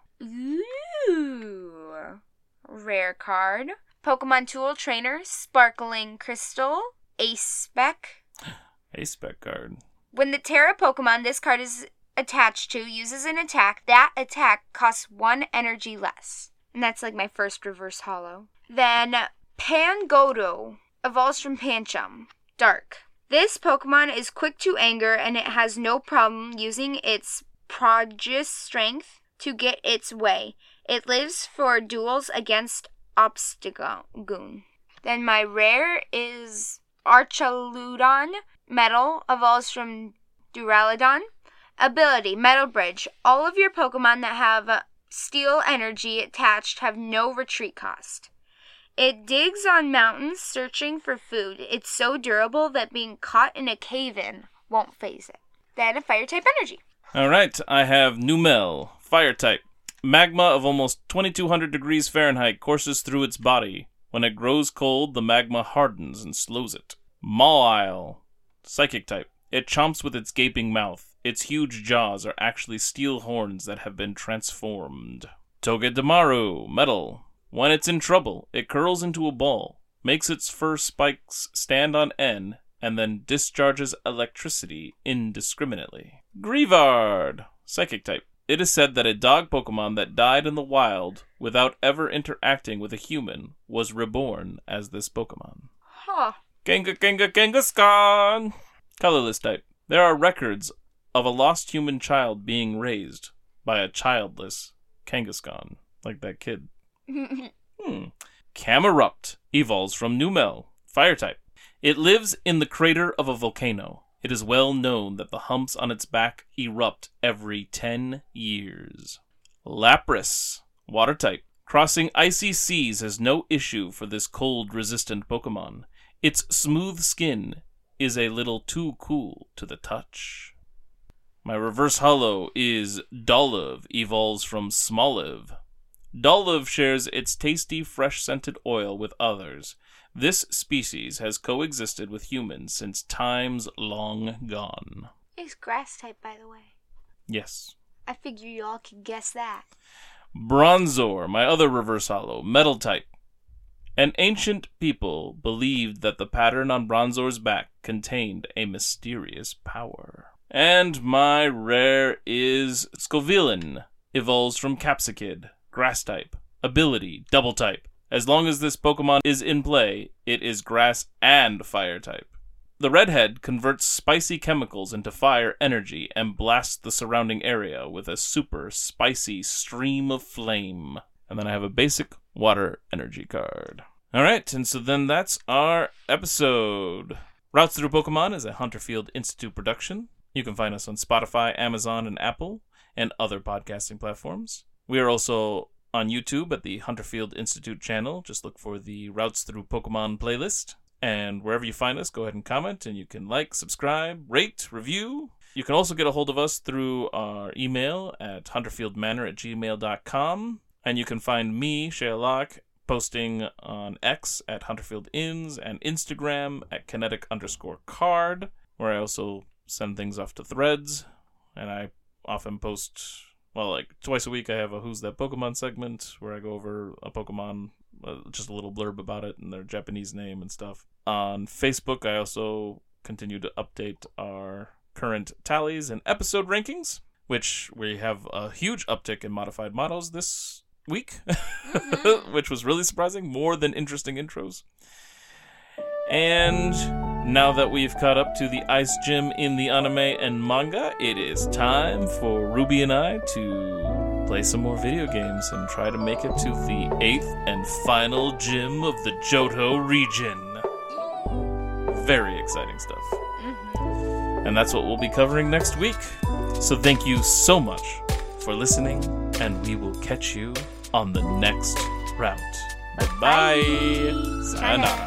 Ooh. Rare card. Pokemon Tool Trainer. Sparkling Crystal. Ace Spec. Ace Spec card. When the Terra Pokemon this card is attached to uses an attack, that attack costs one energy less. And that's like my first reverse holo. Then Pangodo evolves from Pancham. Dark. This Pokemon is quick to anger and it has no problem using its prodigious strength to get its way. It lives for duels against Obstagoon. Then my rare is Archaludon. Metal evolves from Duraludon. Ability, Metal Bridge. All of your Pokemon that have steel energy attached have no retreat cost. It digs on mountains searching for food. It's so durable that being caught in a cave-in won't phase it. Then a Fire-type energy. Alright, I have Numel, Fire-type. Magma of almost twenty-two hundred degrees Fahrenheit courses through its body. When it grows cold, the magma hardens and slows it. Mawile, Psychic type. It chomps with its gaping mouth. Its huge jaws are actually steel horns that have been transformed. Togedemaru, metal. When it's in trouble, it curls into a ball, makes its fur spikes stand on end, and then discharges electricity indiscriminately. Greavard, Psychic type. It is said that a dog Pokemon that died in the wild without ever interacting with a human was reborn as this Pokemon. Huh. Genga Genga Gengaskan! Colorless type. There are records of a lost human child being raised by a childless Kangaskhan. Like that kid. hmm. Camerupt evolves from Numel, Fire type. It lives in the crater of a volcano. It is well known that the humps on its back erupt every ten years. Lapras, Water type. Crossing icy seas is no issue for this cold-resistant Pokemon. Its smooth skin is a little too cool to the touch. My reverse holo is Dolliv, evolves from Smoliv. Dolliv shares its tasty, fresh-scented oil with others. This species has coexisted with humans since times long gone. It's grass type, by the way. Yes. I figure you all could guess that. Bronzor, my other reverse holo, metal type. An ancient people believed that the pattern on Bronzor's back contained a mysterious power. And my rare is Scovillain, evolves from Capsicid, grass type. Ability, double type. As long as this Pokemon is in play, it is grass and fire type. The redhead converts spicy chemicals into fire energy and blasts the surrounding area with a super spicy stream of flame. And then I have a basic water energy card. Alright, and so then that's our episode. Routes Through Pokemon is a Hunterfield Institute production. You can find us on Spotify, Amazon, and Apple, and other podcasting platforms. We are also on YouTube at the Hunterfield Institute channel. Just look for the Routes Through Pokemon playlist. And wherever you find us, go ahead and comment, and you can like, subscribe, rate, review. You can also get a hold of us through our email at hunterfieldmanor at gmail dot com. And you can find me, Shea Locke, posting on X at HunterfieldIns and Instagram at kinetic underscore card, where I also send things off to Threads. And I often post, well, like twice a week I have a Who's That Pokemon segment where I go over a Pokemon, uh, just a little blurb about it and their Japanese name and stuff. On Facebook, I also continue to update our current tallies and episode rankings, which we have a huge uptick in modified models this week, mm-hmm. which was really surprising, more than interesting intros. And now that we've caught up to the Ice Gym in the anime and manga, it is time for Ruby and I to play some more video games and try to make it to the eighth and final gym of the Johto region. Very exciting stuff. Mm-hmm. And that's what we'll be covering next week. So thank you so much for listening, and we will catch you on the next route. Bye-bye. Sayonara.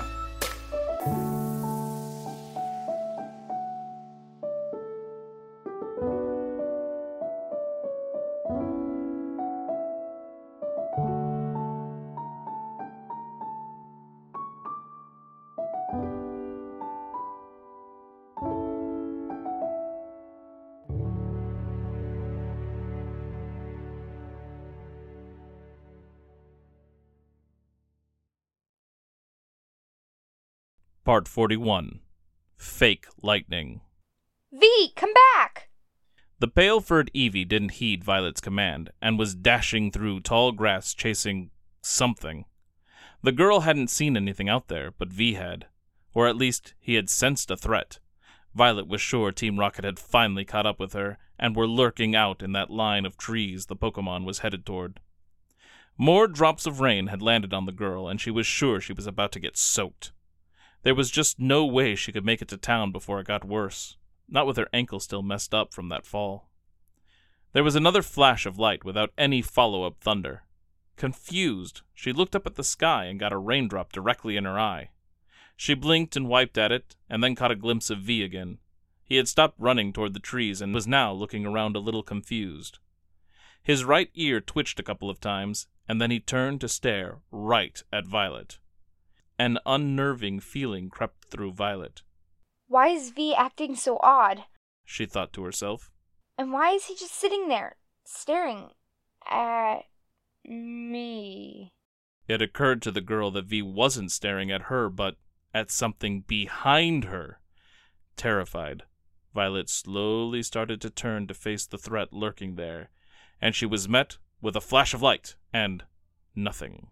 Part forty-one. Fake Lightning. V, come back! The pale-furred Eevee didn't heed Violet's command, and was dashing through tall grass chasing something. The girl hadn't seen anything out there, but V had. Or at least, he had sensed a threat. Violet was sure Team Rocket had finally caught up with her, and were lurking out in that line of trees the Pokemon was headed toward. More drops of rain had landed on the girl, and she was sure she was about to get soaked. There was just no way she could make it to town before it got worse, not with her ankle still messed up from that fall. There was another flash of light without any follow-up thunder. Confused, she looked up at the sky and got a raindrop directly in her eye. She blinked and wiped at it, and then caught a glimpse of V again. He had stopped running toward the trees and was now looking around a little confused. His right ear twitched a couple of times, and then he turned to stare right at Violet. An unnerving feeling crept through Violet. Why is V acting so odd? She thought to herself. And why is he just sitting there, staring at me? It occurred to the girl that V wasn't staring at her, but at something behind her. Terrified, Violet slowly started to turn to face the threat lurking there, and she was met with a flash of light and nothing.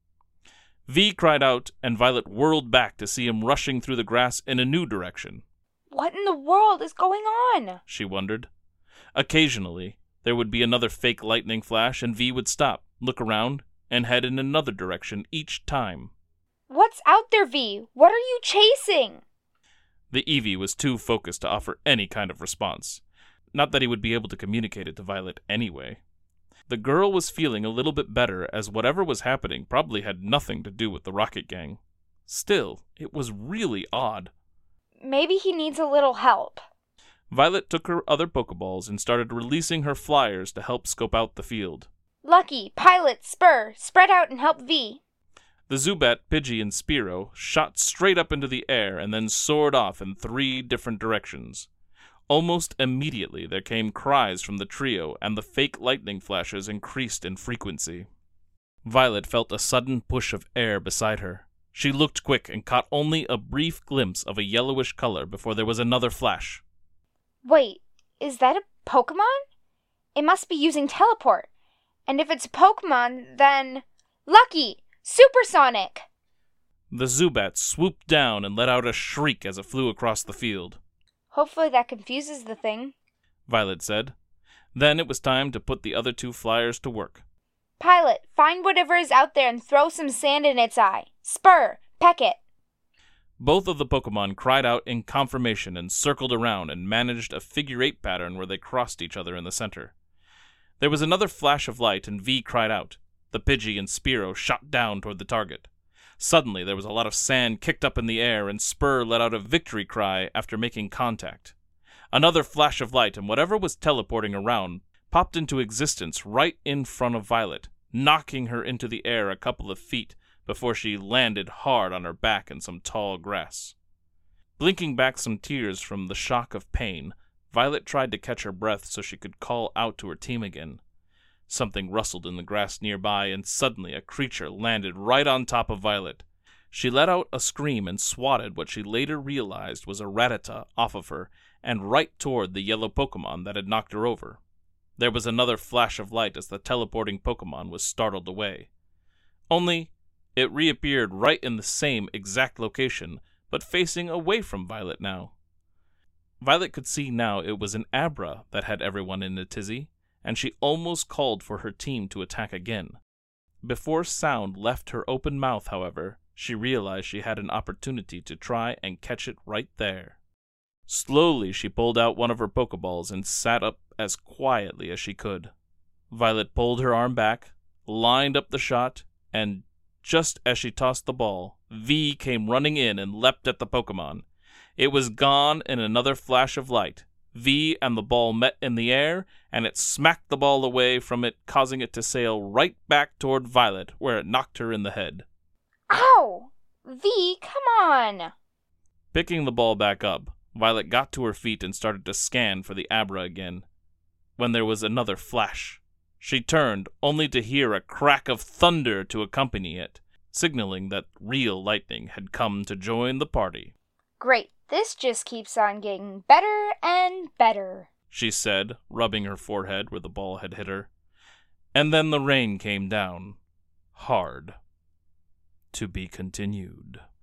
V cried out, and Violet whirled back to see him rushing through the grass in a new direction. What in the world is going on? She wondered. Occasionally, there would be another fake lightning flash, and V would stop, look around, and head in another direction each time. What's out there, V? What are you chasing? The Eevee was too focused to offer any kind of response. Not that he would be able to communicate it to Violet anyway. The girl was feeling a little bit better, as whatever was happening probably had nothing to do with the Rocket Gang. Still, it was really odd. Maybe he needs a little help. Violet took her other Pokeballs and started releasing her flyers to help scope out the field. Lucky, Pilot, Spur, spread out and help V. The Zubat, Pidgey, and Spearow shot straight up into the air and then soared off in three different directions. Almost immediately there came cries from the trio, and the fake lightning flashes increased in frequency. Violet felt a sudden push of air beside her. She looked quick and caught only a brief glimpse of a yellowish color before there was another flash. Wait, is that a Pokemon? It must be using teleport. And if it's a Pokemon, then... Lucky! Supersonic! The Zubat swooped down and let out a shriek as it flew across the field. Hopefully that confuses the thing, Violet said. Then it was time to put the other two flyers to work. Pilot, find whatever is out there and throw some sand in its eye. Spur, peck it. Both of the Pokemon cried out in confirmation and circled around and managed a figure-eight pattern where they crossed each other in the center. There was another flash of light and V cried out. The Pidgey and Spearow shot down toward the target. Suddenly there was a lot of sand kicked up in the air and Spur let out a victory cry after making contact. Another flash of light and whatever was teleporting around popped into existence right in front of Violet, knocking her into the air a couple of feet before she landed hard on her back in some tall grass. Blinking back some tears from the shock of pain, Violet tried to catch her breath so she could call out to her team again. Something rustled in the grass nearby, and suddenly a creature landed right on top of Violet. She let out a scream and swatted what she later realized was a Rattata off of her and right toward the yellow Pokemon that had knocked her over. There was another flash of light as the teleporting Pokemon was startled away. Only, it reappeared right in the same exact location, but facing away from Violet now. Violet could see now it was an Abra that had everyone in a tizzy, and she almost called for her team to attack again. Before sound left her open mouth, however, she realized she had an opportunity to try and catch it right there. Slowly she pulled out one of her Pokeballs and sat up as quietly as she could. Violet pulled her arm back, lined up the shot, and just as she tossed the ball, V came running in and leapt at the Pokemon. It was gone in another flash of light. V and the ball met in the air, and it smacked the ball away from it, causing it to sail right back toward Violet, where it knocked her in the head. Ow! V, come on! Picking the ball back up, Violet got to her feet and started to scan for the Abra again, when there was another flash. She turned, only to hear a crack of thunder to accompany it, signaling that real lightning had come to join the party. Great, this just keeps on getting better and better, she said, rubbing her forehead where the ball had hit her. And then the rain came down. Hard. To be continued.